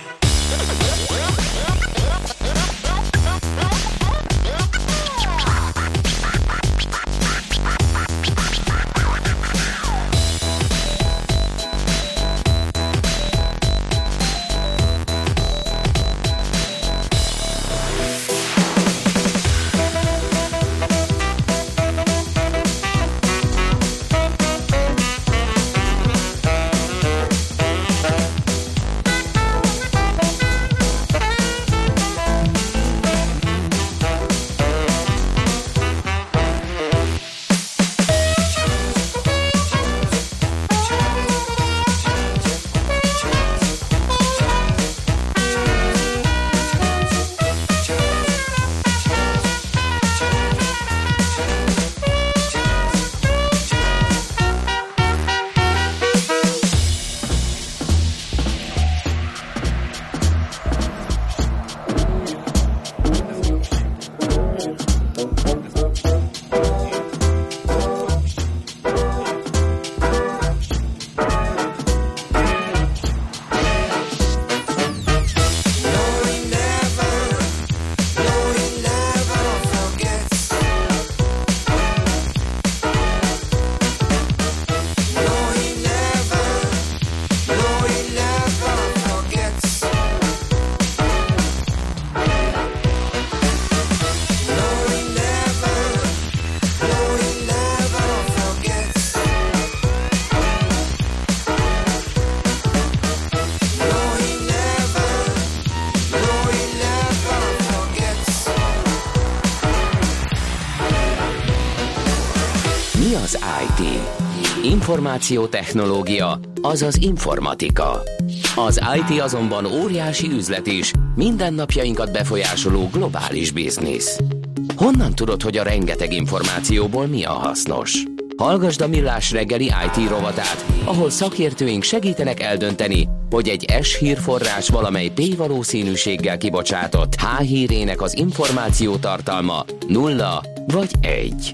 [SPEAKER 2] Információtechnológia, azaz informatika. Az IT azonban óriási üzlet is, mindennapjainkat befolyásoló globális biznisz. Honnan tudod, hogy a rengeteg információból mi a hasznos? Hallgasd a Millás reggeli IT rovatát, ahol szakértőink segítenek eldönteni, hogy egy S-hírforrás valamely P-valószínűséggel kibocsátott H-hírének az információ tartalma 0 vagy 1.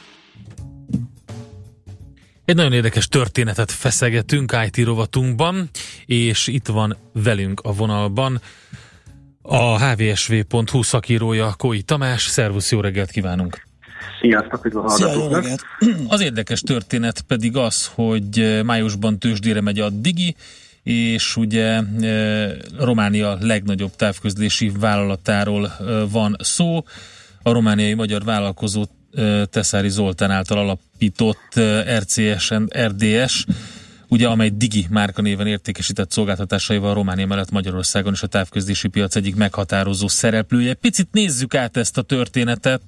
[SPEAKER 7] Egy nagyon érdekes történetet feszegetünk IT rovatunkban, és itt van velünk a vonalban a hvsv.hu szakírója, Kói Tamás. Szervusz, jó reggelt kívánunk!
[SPEAKER 8] Sziasztok, üdv a hallgatóknak!
[SPEAKER 7] Az érdekes történet pedig az, hogy májusban tőzsdére megy a Digi, és ugye Románia legnagyobb távközlési vállalatáról van szó. A romániai magyar vállalkozó Teszári Zoltán által alapított RCS&RDS, ugye, amely Digi márkanéven értékesített szolgáltatásaival Románia mellett Magyarországon is a távközlési piac egyik meghatározó szereplője. Picit nézzük át ezt a történetet,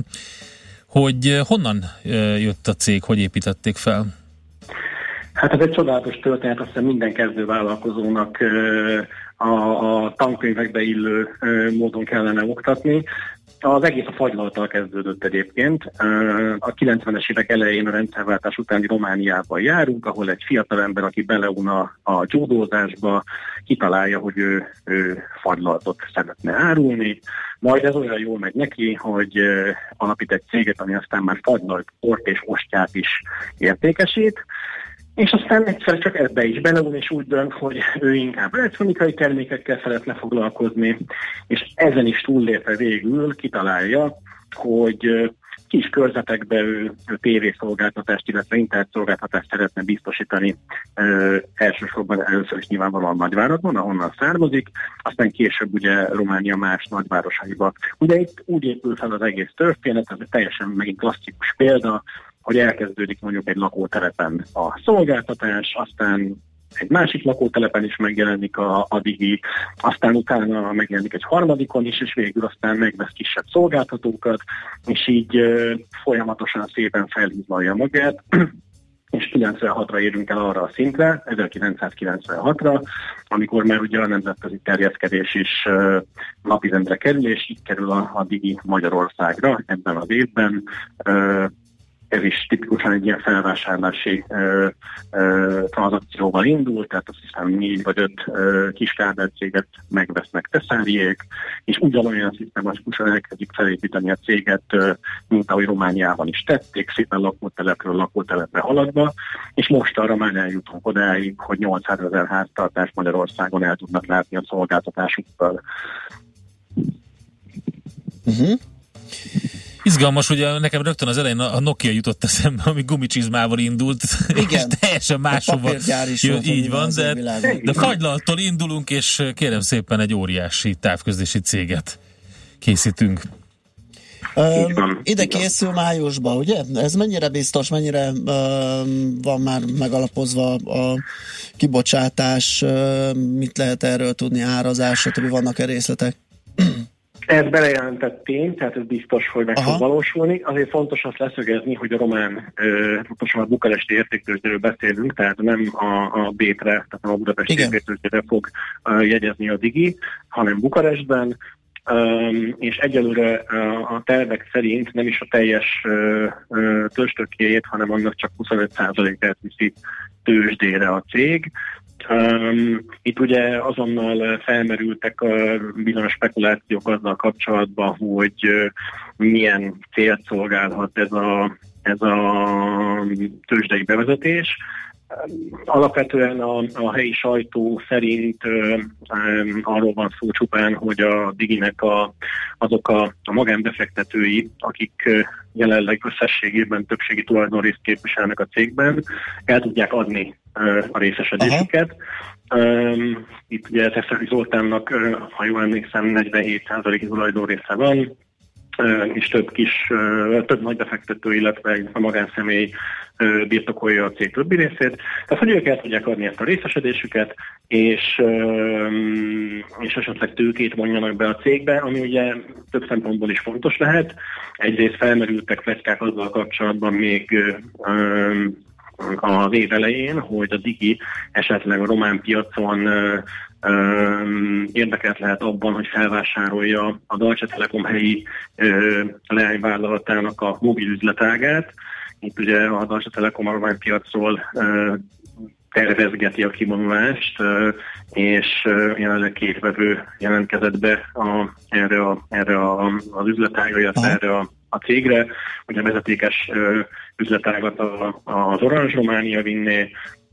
[SPEAKER 7] hogy honnan jött a cég, hogy építették fel?
[SPEAKER 8] Hát ez egy csodálatos történet, azt hiszem minden kezdő vállalkozónak a tankönyvekbe illő módon kellene oktatni. Az egész a fagylalttal kezdődött egyébként. A 90-es évek elején a rendszerváltás utáni Romániában járunk, ahol egy fiatalember, aki beleuna a judózásba, kitalálja, hogy ő fagylaltot szeretne árulni. Majd ez olyan jól megy neki, hogy alapít egy céget, ami aztán már fagylalt port és ostját is értékesít. És aztán egyszer csak ebbe is beleun, és úgy dönt, hogy ő inkább elektronikai termékekkel szeretne foglalkozni, és ezen is túllépve végül kitalálja, hogy kis körzetekbe ő tévészolgáltatást, illetve internetszolgáltatást szeretne biztosítani, elsősorban először is nyilvánvalóan nagyvárakban, ahonnan származik, aztán később ugye Románia más nagyvárosaiba. Ugye itt úgy épül fel az egész történet, ez egy teljesen megint klasszikus példa, hogy elkezdődik mondjuk egy lakótelepen a szolgáltatás, aztán egy másik lakótelepen is megjelenik a Digi, aztán utána megjelenik egy harmadikon is, és végül aztán megvesz kisebb szolgáltatókat, és így folyamatosan szépen felhívlalja magát, és 96-ra érünk el arra a szintre, 1996-ra, amikor már ugye a nemzetközi terjeszkedés is napirendre kerül, és így kerül a Digi Magyarországra ebben az évben. Ez is tipikusan egy ilyen felvásárlási tranzakcióval indult, tehát azt hiszem 4 vagy 5 kis kábelcéget megvesznek Teszáriék, és ugyanolyan szisztematikusan elkezdik felépíteni a céget, mint ahogy Romániában is tették, szépen lakótelepről lakótelepre haladva, és most arra már eljutunk odáig, hogy 800 000 háztartás Magyarországon el tudnak látni a szolgáltatásukkal.
[SPEAKER 7] Izgalmas, ugye nekem rögtön az elején a Nokia jutott eszembe, ami gumicsizmával indult,
[SPEAKER 6] igen,
[SPEAKER 7] és teljesen máshova. Így van, de fagylalttól indulunk, és kérem szépen egy óriási távközlési céget készítünk.
[SPEAKER 6] Ide készül májusban, ugye? Ez mennyire biztos, mennyire van már megalapozva a kibocsátás, mit lehet erről tudni, árazás, stb. Vannak-e részletek?
[SPEAKER 8] Ez belejelentett tény, tehát ez biztos, hogy meg fog valósulni. Azért fontos azt leszögezni, hogy a román, pontosan a bukaresti értéktőzsdéről beszélünk, tehát nem a B-re, tehát nem a budapesti értéktőzsdére fog jegyezni a Digi, hanem Bukarestben, és egyelőre a tervek szerint nem is a teljes tőzsdökéjét, hanem annak csak 25%-át viszi tőzsdére a cég. Itt ugye azonnal felmerültek bizonyos spekulációk azzal kapcsolatban, hogy milyen célt szolgálhat ez a tőzsdei bevezetés. Alapvetően a helyi sajtó szerint arról van szó csupán, hogy a Diginek azok a magánbefektetői, akik jelenleg összességében többségi tulajdonrészt képviselnek a cégben, el tudják adni a részesedésüket. Itt ugye Teszári Zoltánnak, ha jól emlékszem, 47%-i tulajdonrésze van, és több nagy befektető, illetve a magánszemély birtokolja a cég többi részét. Tehát, hogy ők el tudják adni ezt a részesedésüket, és esetleg tőkét vonjanak be a cégbe, ami ugye több szempontból is fontos lehet. Egyrészt felmerültek pletykák azzal kapcsolatban még
[SPEAKER 13] az év elején, hogy a Digi esetleg a román piacon érdekelt lehet abban, hogy felvásárolja a Deutsche Telekom helyi leányvállalatának a mobil üzletágát. Itt ugye a Deutsche Telekom a román piacról tervezgeti a kivonulást, és jelenleg 2 vevő jelentkezett be erre az üzletágra, illetve erre a cégre. Ugye a vezetékes üzletágat az Orange Románia vinné,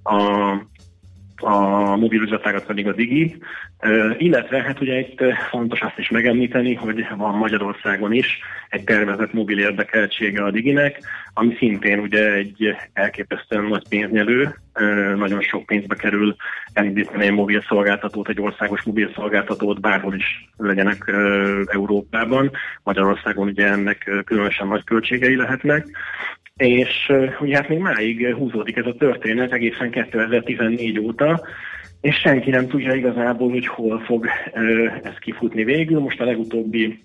[SPEAKER 13] a mobil üzletágat pedig a Digi, illetve hát ugye itt fontos azt is megemlíteni, hogy van Magyarországon is egy tervezett mobil érdekeltsége a Diginek, ami szintén ugye egy elképesztően nagy pénznyelő, nagyon sok pénzbe kerül elindítani egy mobil szolgáltatót, egy országos mobil szolgáltatót, bárhol is legyenek Európában. Magyarországon ugye ennek különösen nagy költségei lehetnek. És ugye hát még máig húzódik ez a történet egészen 2014 óta, és senki nem tudja igazából, hogy hol fog ez kifutni végül. Most a legutóbbi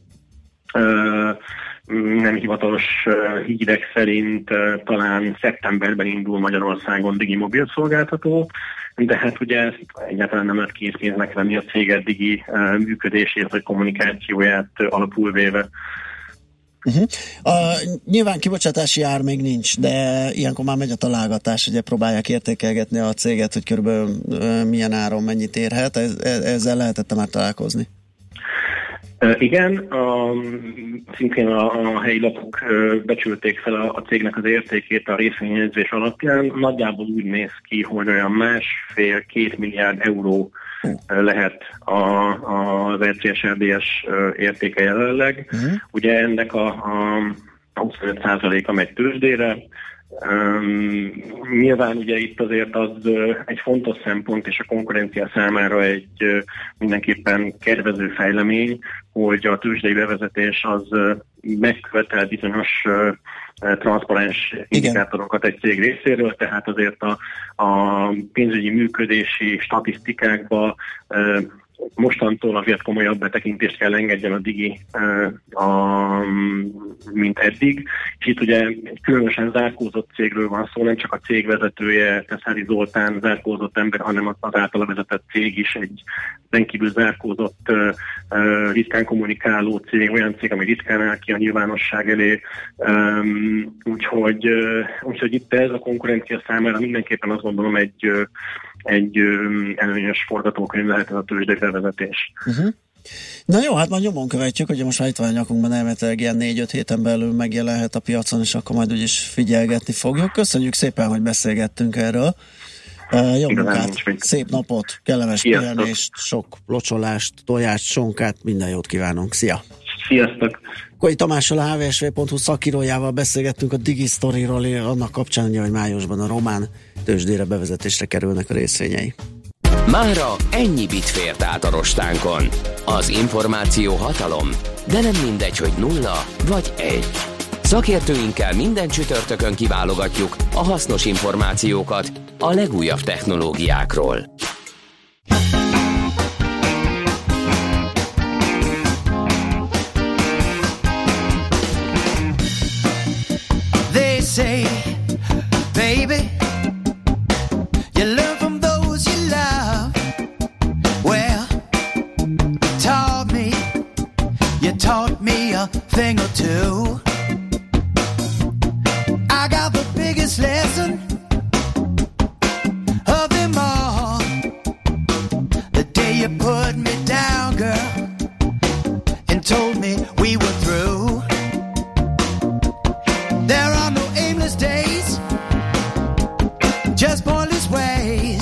[SPEAKER 13] nem hivatalos hírek szerint talán szeptemberben indul Magyarországon Digi mobil szolgáltató, de hát ugye ezt egyáltalán nem lehet készpénznek venni a cég eddigi működését vagy kommunikációját alapul véve.
[SPEAKER 6] Nyilván kibocsátási ár még nincs, de ilyenkor már megy a találgatás, ugye próbálják értékelgetni a céget, hogy körülbelül milyen áron mennyit érhet, ezzel lehetett már találkozni?
[SPEAKER 13] Igen, szintén a helyi lapok becsülték fel a cégnek az értékét a részvényjegyzés alapján. Nagyjából úgy néz ki, hogy olyan 1,5-2 milliárd euró lehet az RCS-RDS értéke jelenleg. Ugye ennek a 25%-a megy tőzsdére. Nyilván ugye itt azért az egy fontos szempont, és a konkurencia számára egy mindenképpen kedvező fejlemény, hogy a tőzsdei bevezetés az megkövetel bizonyos transzparens indikátorokat egy cég részéről, tehát azért a pénzügyi működési statisztikákba mostantól azért komolyabb betekintést kell engedjen a Digi, mint eddig. És itt ugye egy különösen zárkózott cégről van szó, nem csak a cég vezetője, Teszári Zoltán zárkózott ember, hanem az általa vezetett cég is egy rendkívül zárkózott, ritkán kommunikáló cég, olyan cég, ami ritkán áll ki a nyilvánosság elé. Úgyhogy itt ez a konkurencia számára mindenképpen azt gondolom egy előnyös forgatókönyv lehet ez a tőzsdei bevezetés.
[SPEAKER 6] Na jó, hát majd nyomon követjük, hogy most már itt van a nyakunkban, elméletileg ilyen 4-5 héten belül megjelenhet a piacon, és akkor majd úgyis figyelgetni fogjuk. Köszönjük szépen, hogy beszélgettünk erről. Jó munkát, szép napot, kellemes pihenést, sok locsolást, tojást, sonkát, minden jót kívánunk. Szia!
[SPEAKER 13] Sziasztok!
[SPEAKER 6] Koi Tamással, a hvsv.hu szakírójával beszélgettünk a Digi Storyról, annak kapcsán, hogy májusban a román tőzsdére bevezetésre kerülnek a részvényei.
[SPEAKER 2] Mára ennyi bit fért át a rostánkon. Az információ hatalom, de nem mindegy, hogy 0 vagy 1. Szakértőinkkel minden csütörtökön kiválogatjuk a hasznos információkat a legújabb technológiákról.
[SPEAKER 14] They say, baby, you learn from those you love. Well, you taught me a thing or two. I got the biggest lesson of them all. The day you put me down, girl, and told me we were through. There are no aimless days, just pointless ways.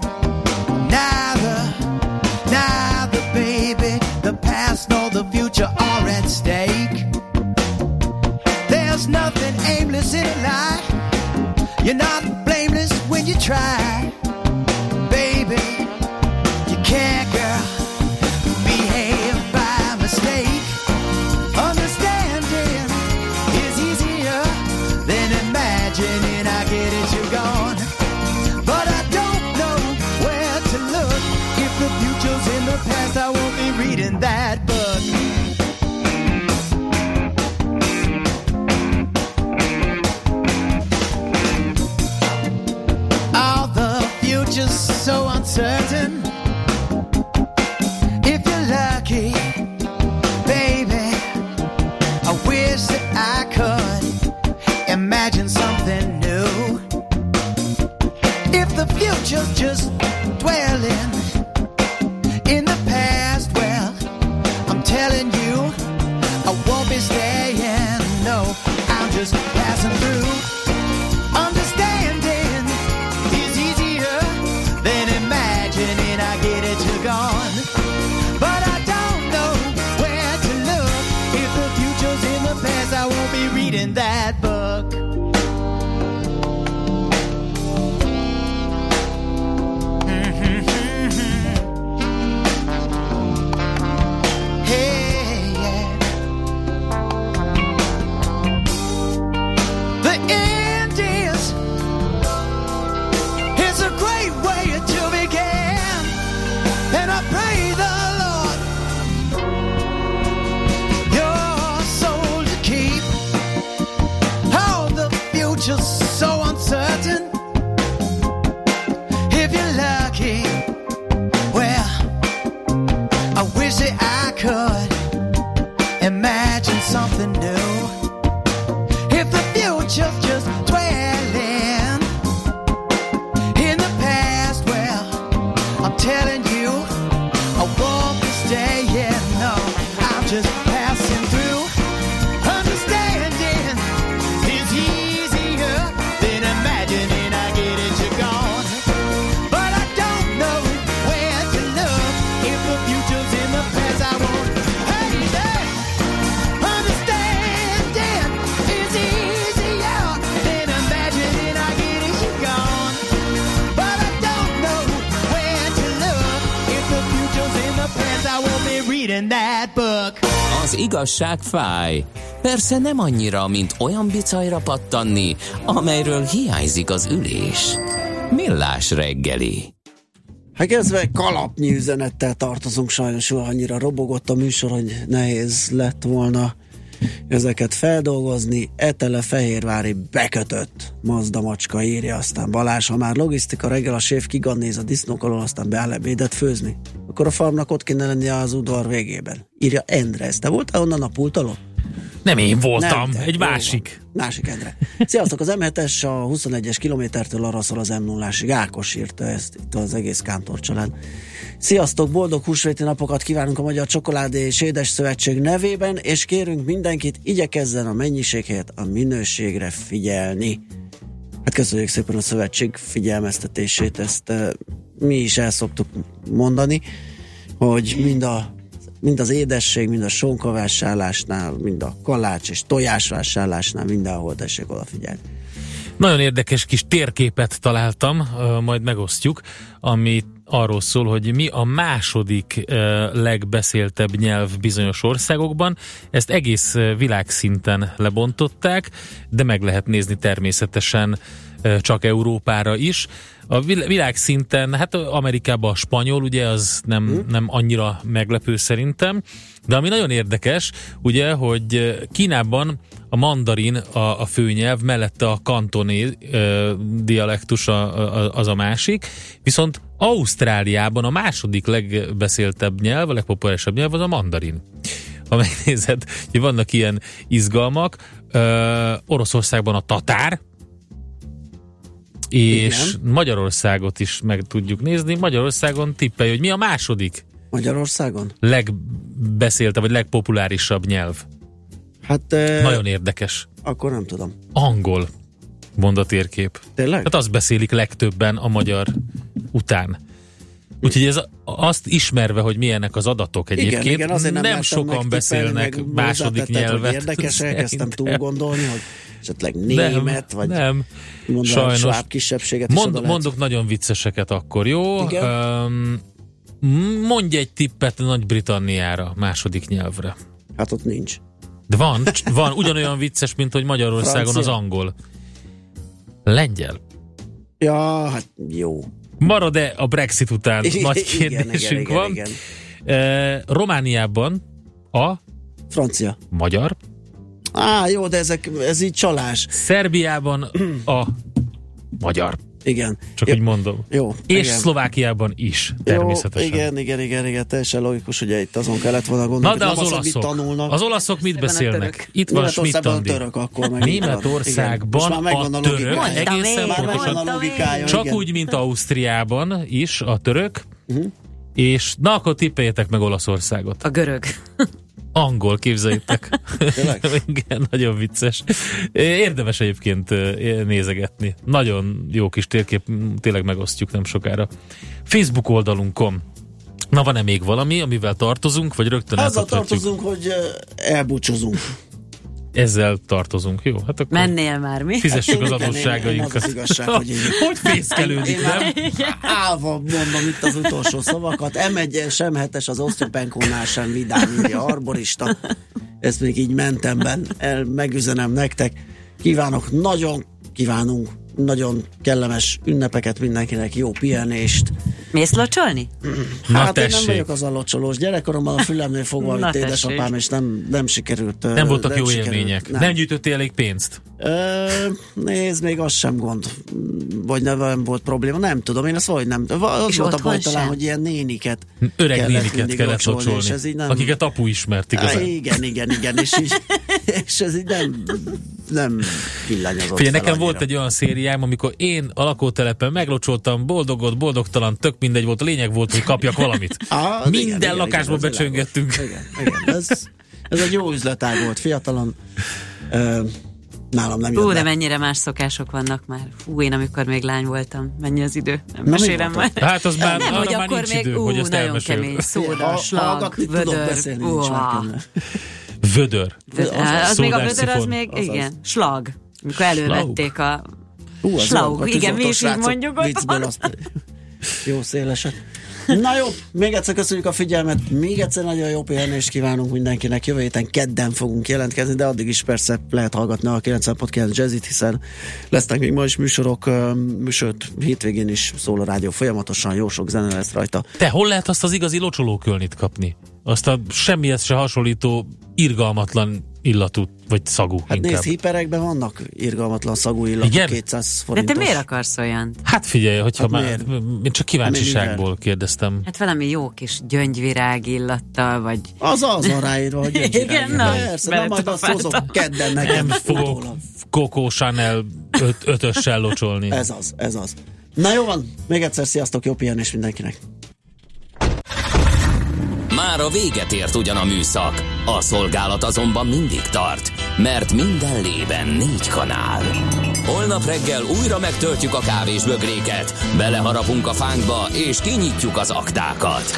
[SPEAKER 14] Neither, baby, the past nor the future are at stake. There's nothing aimless in life. You're not blameless when you try. Baby, you can't, girl, behave by mistake. Understanding is easier than imagining. I get it, you're gone, but I don't know where to look. If the future's in the past, I won't be reading that book. so uncertain. If you're lucky, baby, I wish that I could imagine something new. If the future's just dwelling in the past, well, I'm telling you, I won't be staying, no, I'm just passing through. Understanding is easier than imagining. I get it, you're gone, but I don't know where to look. If the future's in the past, I won't be reading that book. Hey, yeah. The end is it's a great way to begin, and I pray the Lord your soul to keep. Oh, the future's so uncertain. If you're lucky, well, I wish that I could imagine something new. If the future's just dwelling in the past, well, I'm telling you, I won't be staying, no, I'm just passing through. Understanding is easier than imagining. I get it, you're gone, but I don't know where to look. If the future's in the past, I won't. Hey there, understanding is easier than imagining. I get it, you're gone, but I don't know where to look. If the future's in the past, I won't be reading that book.
[SPEAKER 2] Az igazság fáj. Persze nem annyira, mint olyan bicajra pattanni, amelyről hiányzik az ülés. Millás reggeli.
[SPEAKER 6] Hát kezdve kalapnyi üzenettel tartozunk, sajnos annyira robogott a műsor, hogy nehéz lett volna ezeket feldolgozni. Etele Fehérvári bekötött Mazda macska, írja aztán Balázs. Ha már logisztika, reggel a séf kigannéz a disznók alól, aztán beáll ebédet főzni, akkor a farmnak ott kéne lennie az udvar végében, írja Endre. Te voltál onnan a pult alól?
[SPEAKER 7] Nem én voltam,
[SPEAKER 6] Nem,
[SPEAKER 7] egy másik.
[SPEAKER 6] Másik Endre. Sziasztok, az M7-es a 21-es kilométertől arra szól az M0-ásig. Ákos írta ezt, itt az egész Kántor család. Sziasztok, boldog húsvéti napokat kívánunk a Magyar Csokoládé és Édes Szövetség nevében, és kérünk mindenkit, igyekezzen a mennyiség helyett a minőségre figyelni. Hát köszönjük szépen a szövetség figyelmeztetését, ezt mi is el szoktuk mondani, hogy mind az édesség, mind a sonkavásárlásnál, mind a kalács és tojásvásárlásnál mindenhol tessék odafigyelni.
[SPEAKER 7] Nagyon érdekes kis térképet találtam, majd megosztjuk, ami arról szól, hogy mi a második legbeszéltebb nyelv bizonyos országokban. Ezt egész világszinten lebontották, de meg lehet nézni természetesen csak Európára is. A világszinten, hát Amerikában a spanyol, ugye az nem annyira meglepő szerintem, de ami nagyon érdekes, ugye, hogy Kínában a mandarin a főnyelv, mellette a kantoni dialektus az a másik, viszont Ausztráliában a második legbeszéltebb nyelv, a legpopulárisabb nyelv az a mandarin. Ha megnézed, hogy vannak ilyen izgalmak, Oroszországban a tatár, és igen, Magyarországot is meg tudjuk nézni. Magyarországon tippelj, hogy mi a második?
[SPEAKER 6] Magyarországon?
[SPEAKER 7] Legbeszéltebb, vagy legpopulárisabb nyelv.
[SPEAKER 6] Hát...
[SPEAKER 7] Nagyon érdekes.
[SPEAKER 6] Akkor nem tudom.
[SPEAKER 7] Angol, mond a térkép.
[SPEAKER 6] Tényleg?
[SPEAKER 7] Hát azt beszélik legtöbben a magyar után. Úgyhogy ez azt ismerve, hogy milyenek az adatok egyébként,
[SPEAKER 6] igen, azért nem
[SPEAKER 7] sokan beszélnek második nyelvet.
[SPEAKER 6] Érdekes, elkezdtem túl gondolni, hogy esetleg német, vagy
[SPEAKER 7] sajnos
[SPEAKER 6] sváb kisebbséget
[SPEAKER 7] mondok nagyon vicceseket akkor, jó? Mondj egy tippet Nagy-Britanniára, második nyelvre.
[SPEAKER 6] Hát ott nincs.
[SPEAKER 7] De van ugyanolyan vicces, mint hogy Magyarországon francia. Az angol. Lengyel.
[SPEAKER 6] Ja, hát jó.
[SPEAKER 7] Marad-e a Brexit után? Nagy kérdésünk van. Igen. Romániában a
[SPEAKER 6] francia.
[SPEAKER 7] Magyar.
[SPEAKER 6] Jó, de ez így csalás.
[SPEAKER 7] Szerbiában a magyar.
[SPEAKER 6] Igen.
[SPEAKER 7] Csak úgy mondom.
[SPEAKER 6] Jó.
[SPEAKER 7] És
[SPEAKER 6] igen.
[SPEAKER 7] Szlovákiában is, természetesen.
[SPEAKER 6] Jó, igen, teljesen logikus, ugye itt azon kellett volna gondolni.
[SPEAKER 7] Na de az olaszok. Az olaszok mit beszélnek? Itt van Schmidt-Andi. Németországban a török egészen pontosan. Csak úgy, mint Ausztriában is a török. És na akkor tippeljetek meg Olaszországot.
[SPEAKER 1] A görög.
[SPEAKER 7] Angol, képzeljétek. Igen, nagyon vicces. Érdemes egyébként nézegetni. Nagyon jó kis térkép, tényleg megosztjuk nem sokára. Facebook oldalunkon. Na, van-e még valami, amivel tartozunk, vagy rögtön
[SPEAKER 6] átadhatjuk? Azzal tartozunk, hogy elbúcsúzunk.
[SPEAKER 7] Ezzel tartozunk, jó? Hát akkor
[SPEAKER 1] mennél már, mi?
[SPEAKER 7] Fizessük az adósságainkat.
[SPEAKER 6] Az igazság, hogy én...
[SPEAKER 7] Hogy fészkelődik, nem?
[SPEAKER 6] Állva mondom itt az utolsó szavakat. M1-en sem 7-es, az Osztyopenkónál sem vidám, írja arborista. Ezt még így mentemben megüzenem nektek. Kívánunk nagyon kellemes ünnepeket mindenkinek, jó pihenést.
[SPEAKER 1] Mész locsolni?
[SPEAKER 6] Hát én nem vagyok az a locsolós. Gyerekkoromban a fülemnél fogva vitt édesapám, és nem sikerült.
[SPEAKER 7] Nem voltak jó élmények. Nem gyűjtöttél elég pénzt?
[SPEAKER 6] Nézd, még az sem gond. Vagy nem volt probléma. Nem tudom, én ezt vagy nem. Az volt a baj talán, hogy ilyen néniket.
[SPEAKER 7] Öreg néniket kellett locsolni. Nem... Akiket apu ismert igazán.
[SPEAKER 6] Igen. És ez így nem villányozott.
[SPEAKER 7] Figyelj, nekem volt egy olyan szériám, amikor én a lakótelepen meglocsoltam, boldogtalan, tök mindegy volt, a lényeg volt, hogy kapjak valamit. Minden lakásból becsöngettünk.
[SPEAKER 6] Igen. Ez egy jó üzletág volt, fiatalon. Nálam nem jött.
[SPEAKER 1] De mennyire más szokások vannak már. Én amikor még lány voltam, mennyi az idő? Nem mesélem majd.
[SPEAKER 7] Hát az már,
[SPEAKER 1] nem, hogy akkor
[SPEAKER 7] nincs
[SPEAKER 1] még
[SPEAKER 7] idő, hogy ezt
[SPEAKER 1] nagyon
[SPEAKER 7] elmesél.
[SPEAKER 1] kemény. Szóda, slag, vödör.
[SPEAKER 7] Vödör.
[SPEAKER 1] Az még a vödör, az még, igen, slag. Mikor elővették a slaug. Igen, mi is így mondjuk ott.
[SPEAKER 6] Jó széleset. Na jó, még egyszer köszönjük a figyelmet, még egyszer nagyon jó pihenést kívánunk mindenkinek, jövő héten kedden fogunk jelentkezni, de addig is persze lehet hallgatni a 90.9 Jazzit, hiszen lesznek még ma is műsorok, sőt, hétvégén is szól a rádió folyamatosan, jó sok zene lesz rajta.
[SPEAKER 7] Te hol lehet azt az igazi locsolókölnit kapni? Azt a semmihez se hasonlító irgalmatlan illatú, vagy szagú
[SPEAKER 6] hát
[SPEAKER 7] inkább.
[SPEAKER 6] Nézd, hiperekben vannak irgalmatlan szagú illatú, igen? 200 forintos.
[SPEAKER 1] De te miért akarsz olyan?
[SPEAKER 7] Hát figyelj, hogyha hát már, én csak kíváncsiságból kérdeztem.
[SPEAKER 1] Hát valami jó kis gyöngyvirág illattal, vagy...
[SPEAKER 6] Az van ráírva, hogy gyöngyvirág.
[SPEAKER 1] Igen, na.
[SPEAKER 6] Persze, nem majd azt hozok kedden nekem.
[SPEAKER 7] Nem fogok Coco Chanel 5-össel locsolni.
[SPEAKER 6] Ez az. Na jó van, még egyszer sziasztok, jó pihenés mindenkinek.
[SPEAKER 2] Már a véget ért ugyan a műszak, a szolgálat azonban mindig tart, mert minden lében 4 kanál. Holnap reggel újra megtöltjük a kávésbögréket, beleharapunk a fánkba és kinyitjuk az aktákat.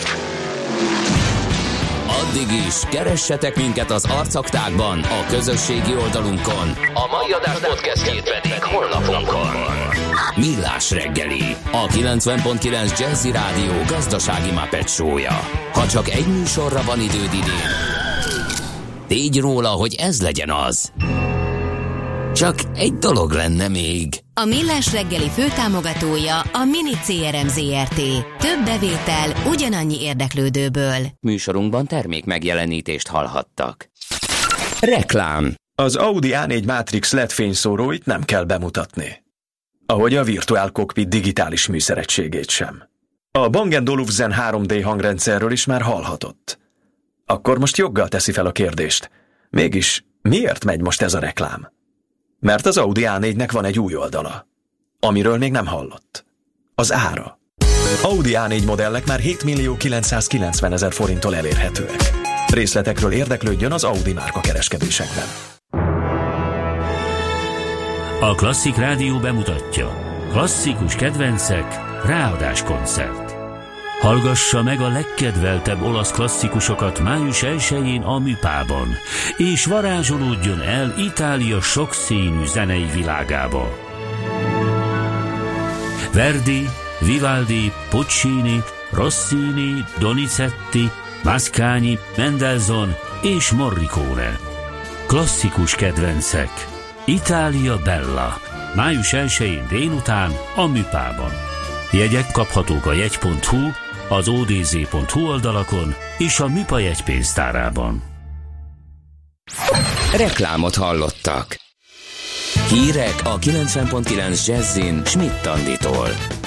[SPEAKER 2] Addig is keressetek minket az arcaktákban, a közösségi oldalunkon. A mai adás podcastjét pedig honlapunkon. Millás reggeli, a 90.9 Jazzy Rádió gazdasági Muppet show-ja. Ha csak egy műsorra van időd idén, tégy róla, hogy ez legyen az. Csak egy dolog lenne még.
[SPEAKER 5] A Millás reggeli főtámogatója a Mini CRM Zrt. Több bevétel ugyanannyi érdeklődőből.
[SPEAKER 2] Műsorunkban termék megjelenítést hallhattak. Reklám.
[SPEAKER 15] Az Audi A4 Matrix LED fényszóróit nem kell bemutatni. Ahogy a Virtual Cockpit digitális műszeregységét sem. A Bang & Olufsen 3D hangrendszerről is már hallhatott. Akkor most joggal teszi fel a kérdést. Mégis miért megy most ez a reklám? Mert az Audi A4-nek van egy új oldala, amiről még nem hallott. Az ára. Audi A4 modellek már 7.990.000 forinttól elérhetőek. Részletekről érdeklődjön az Audi márka kereskedésekben.
[SPEAKER 16] A Klasszik Rádió bemutatja. Klasszikus kedvencek, ráadás koncert. Hallgassa meg a legkedveltebb olasz klasszikusokat május 1-én a Műpában, és varázsolódjon el Itália sokszínű zenei világába. Verdi, Vivaldi, Puccini, Rossini, Donizetti, Mascagni, Mendelssohn és Morricone. Klasszikus kedvencek. Itália Bella. Május 1-én délután a Műpában. Jegyek kaphatók a jegy.hu, az odz.hu oldalakon és a Műpa jegypénztárában.
[SPEAKER 2] Reklámot hallottak. Hírek a 90.9 Jazzin Schmidt Anditól.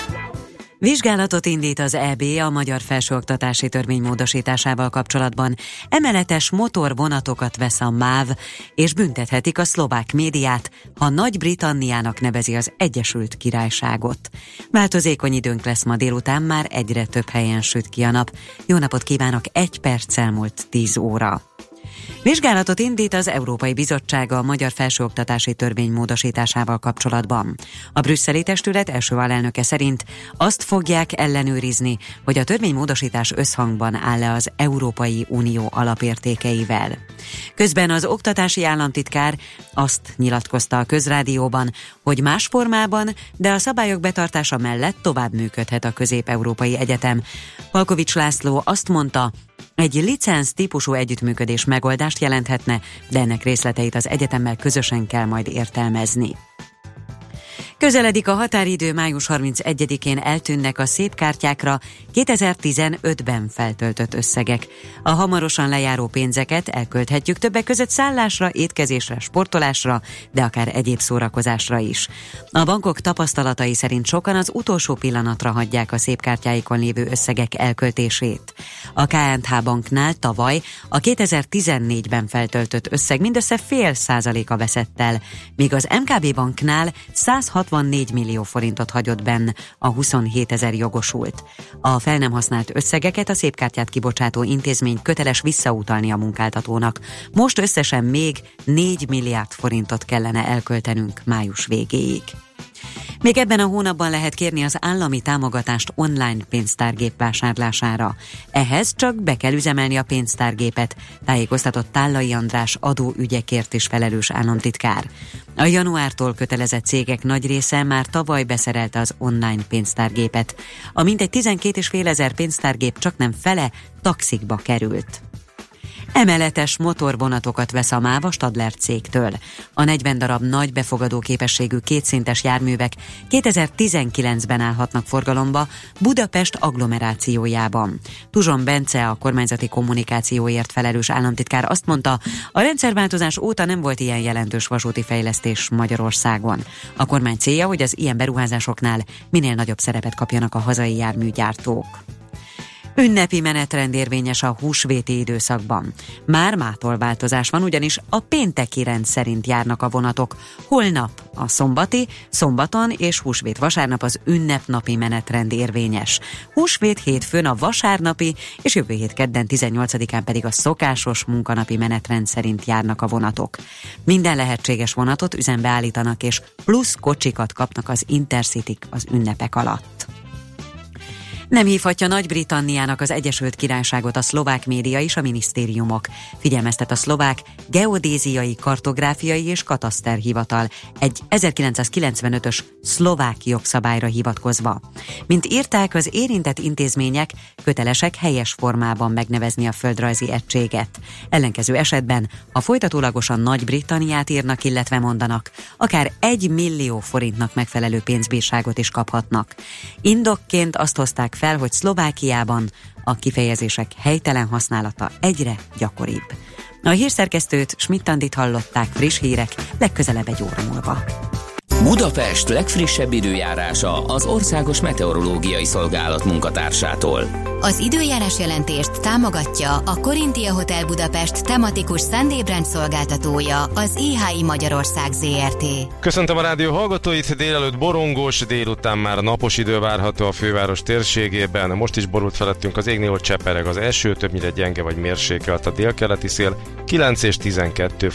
[SPEAKER 1] Vizsgálatot indít az EB a magyar felsőoktatási törvény módosításával kapcsolatban. Emeletes motorvonatokat vesz a MÁV, és büntethetik a szlovák médiát, ha Nagy-Britanniának nevezi az Egyesült Királyságot. Változékony időnk lesz ma délután, már egyre több helyen süt ki a nap. Jó napot kívánok, 1 perccel múlt 10 óra. Vizsgálatot indít az Európai Bizottság a magyar felsőoktatási törvény módosításával kapcsolatban. A brüsszeli testület első alelnöke szerint azt fogják ellenőrizni, hogy a törvénymódosítás összhangban áll-e az Európai Unió alapértékeivel. Közben az oktatási államtitkár azt nyilatkozta a Közrádióban, hogy más formában, de a szabályok betartása mellett tovább működhet a Közép-Európai Egyetem. Palkovics László azt mondta, egy licenc típusú együttműködés megoldást jelenthetne, de ennek részleteit az egyetemmel közösen kell majd értelmezni. Közeledik a határidő, május 31-én eltűnnek a szép kártyákra 2015-ben feltöltött összegek. A hamarosan lejáró pénzeket elkölthetjük többek között szállásra, étkezésre, sportolásra, de akár egyéb szórakozásra is. A bankok tapasztalatai szerint sokan az utolsó pillanatra hagyják a szép kártyáikon lévő összegek elköltését. A KNH banknál tavaly a 2014-ben feltöltött összeg mindössze 0,5%-a veszett el, míg az MKB banknál 164 millió forintot hagyott benn a 27 000 jogosult. A fel nem használt összegeket a szépkártyát kibocsátó intézmény köteles visszautalni a munkáltatónak. Most összesen még 4 milliárd forintot kellene elköltenünk május végéig. Még ebben a hónapban lehet kérni az állami támogatást online pénztárgép vásárlására. Ehhez csak be kell üzemelni a pénztárgépet, tájékoztatott Tállai András adóügyekért is felelős államtitkár. A januártól kötelezett cégek nagy része már tavaly beszerelte az online pénztárgépet. A mintegy 12,5 ezer pénztárgép csaknem fele taxikba került. Emeletes motorvonatokat vesz a MÁV a Stadler cégtől. A 40 darab nagy befogadó képességű kétszintes járművek 2019-ben állhatnak forgalomba Budapest agglomerációjában. Tuzson Bence, a kormányzati kommunikációért felelős államtitkár azt mondta, a rendszerváltozás óta nem volt ilyen jelentős vasúti fejlesztés Magyarországon. A kormány célja, hogy az ilyen beruházásoknál minél nagyobb szerepet kapjanak a hazai járműgyártók. Ünnepi menetrend érvényes a húsvéti időszakban. Már mától változás van, ugyanis a pénteki rend szerint járnak a vonatok. Holnap a szombati, szombaton és húsvét vasárnap az ünnepnapi menetrend érvényes. Húsvét hétfőn a vasárnapi és jövő hét kedden 18-án pedig a szokásos munkanapi menetrend szerint járnak a vonatok. Minden lehetséges vonatot üzembe állítanak és plusz kocsikat kapnak az Intercityk az ünnepek alatt. Nem hívhatja Nagy-Britanniának az Egyesült Királyságot a szlovák média és a minisztériumok. Figyelmeztet a szlovák geodéziai, kartográfiai és kataszterhivatal egy 1995-ös szlovák jogszabályra hivatkozva. Mint írták, az érintett intézmények kötelesek helyes formában megnevezni a földrajzi egységet. Ellenkező esetben, ha folytatólagosan Nagy-Britanniát írnak, illetve mondanak, akár 1 millió forintnak megfelelő pénzbírságot is kaphatnak. Indokként azt hozták fel, hogy Szlovákiában a kifejezések helytelen használata egyre gyakoribb. A hírszerkesztőt, Schmidt Andit hallották, friss hírek legközelebb egy óra múlva.
[SPEAKER 2] Budapest legfrissebb időjárása az Országos Meteorológiai Szolgálat munkatársától.
[SPEAKER 5] Az időjárás jelentést támogatja a Korintia Hotel Budapest tematikus szendébrend szolgáltatója, az IHI Magyarország Zrt.
[SPEAKER 17] Köszöntöm a rádió hallgatóit, délelőtt borongós, délután már napos idő várható a főváros térségében. Most is borult felettünk az égnél, hogy csepereg az eső, többnyire gyenge vagy mérsékelt a délkeleti szél, 9 és 12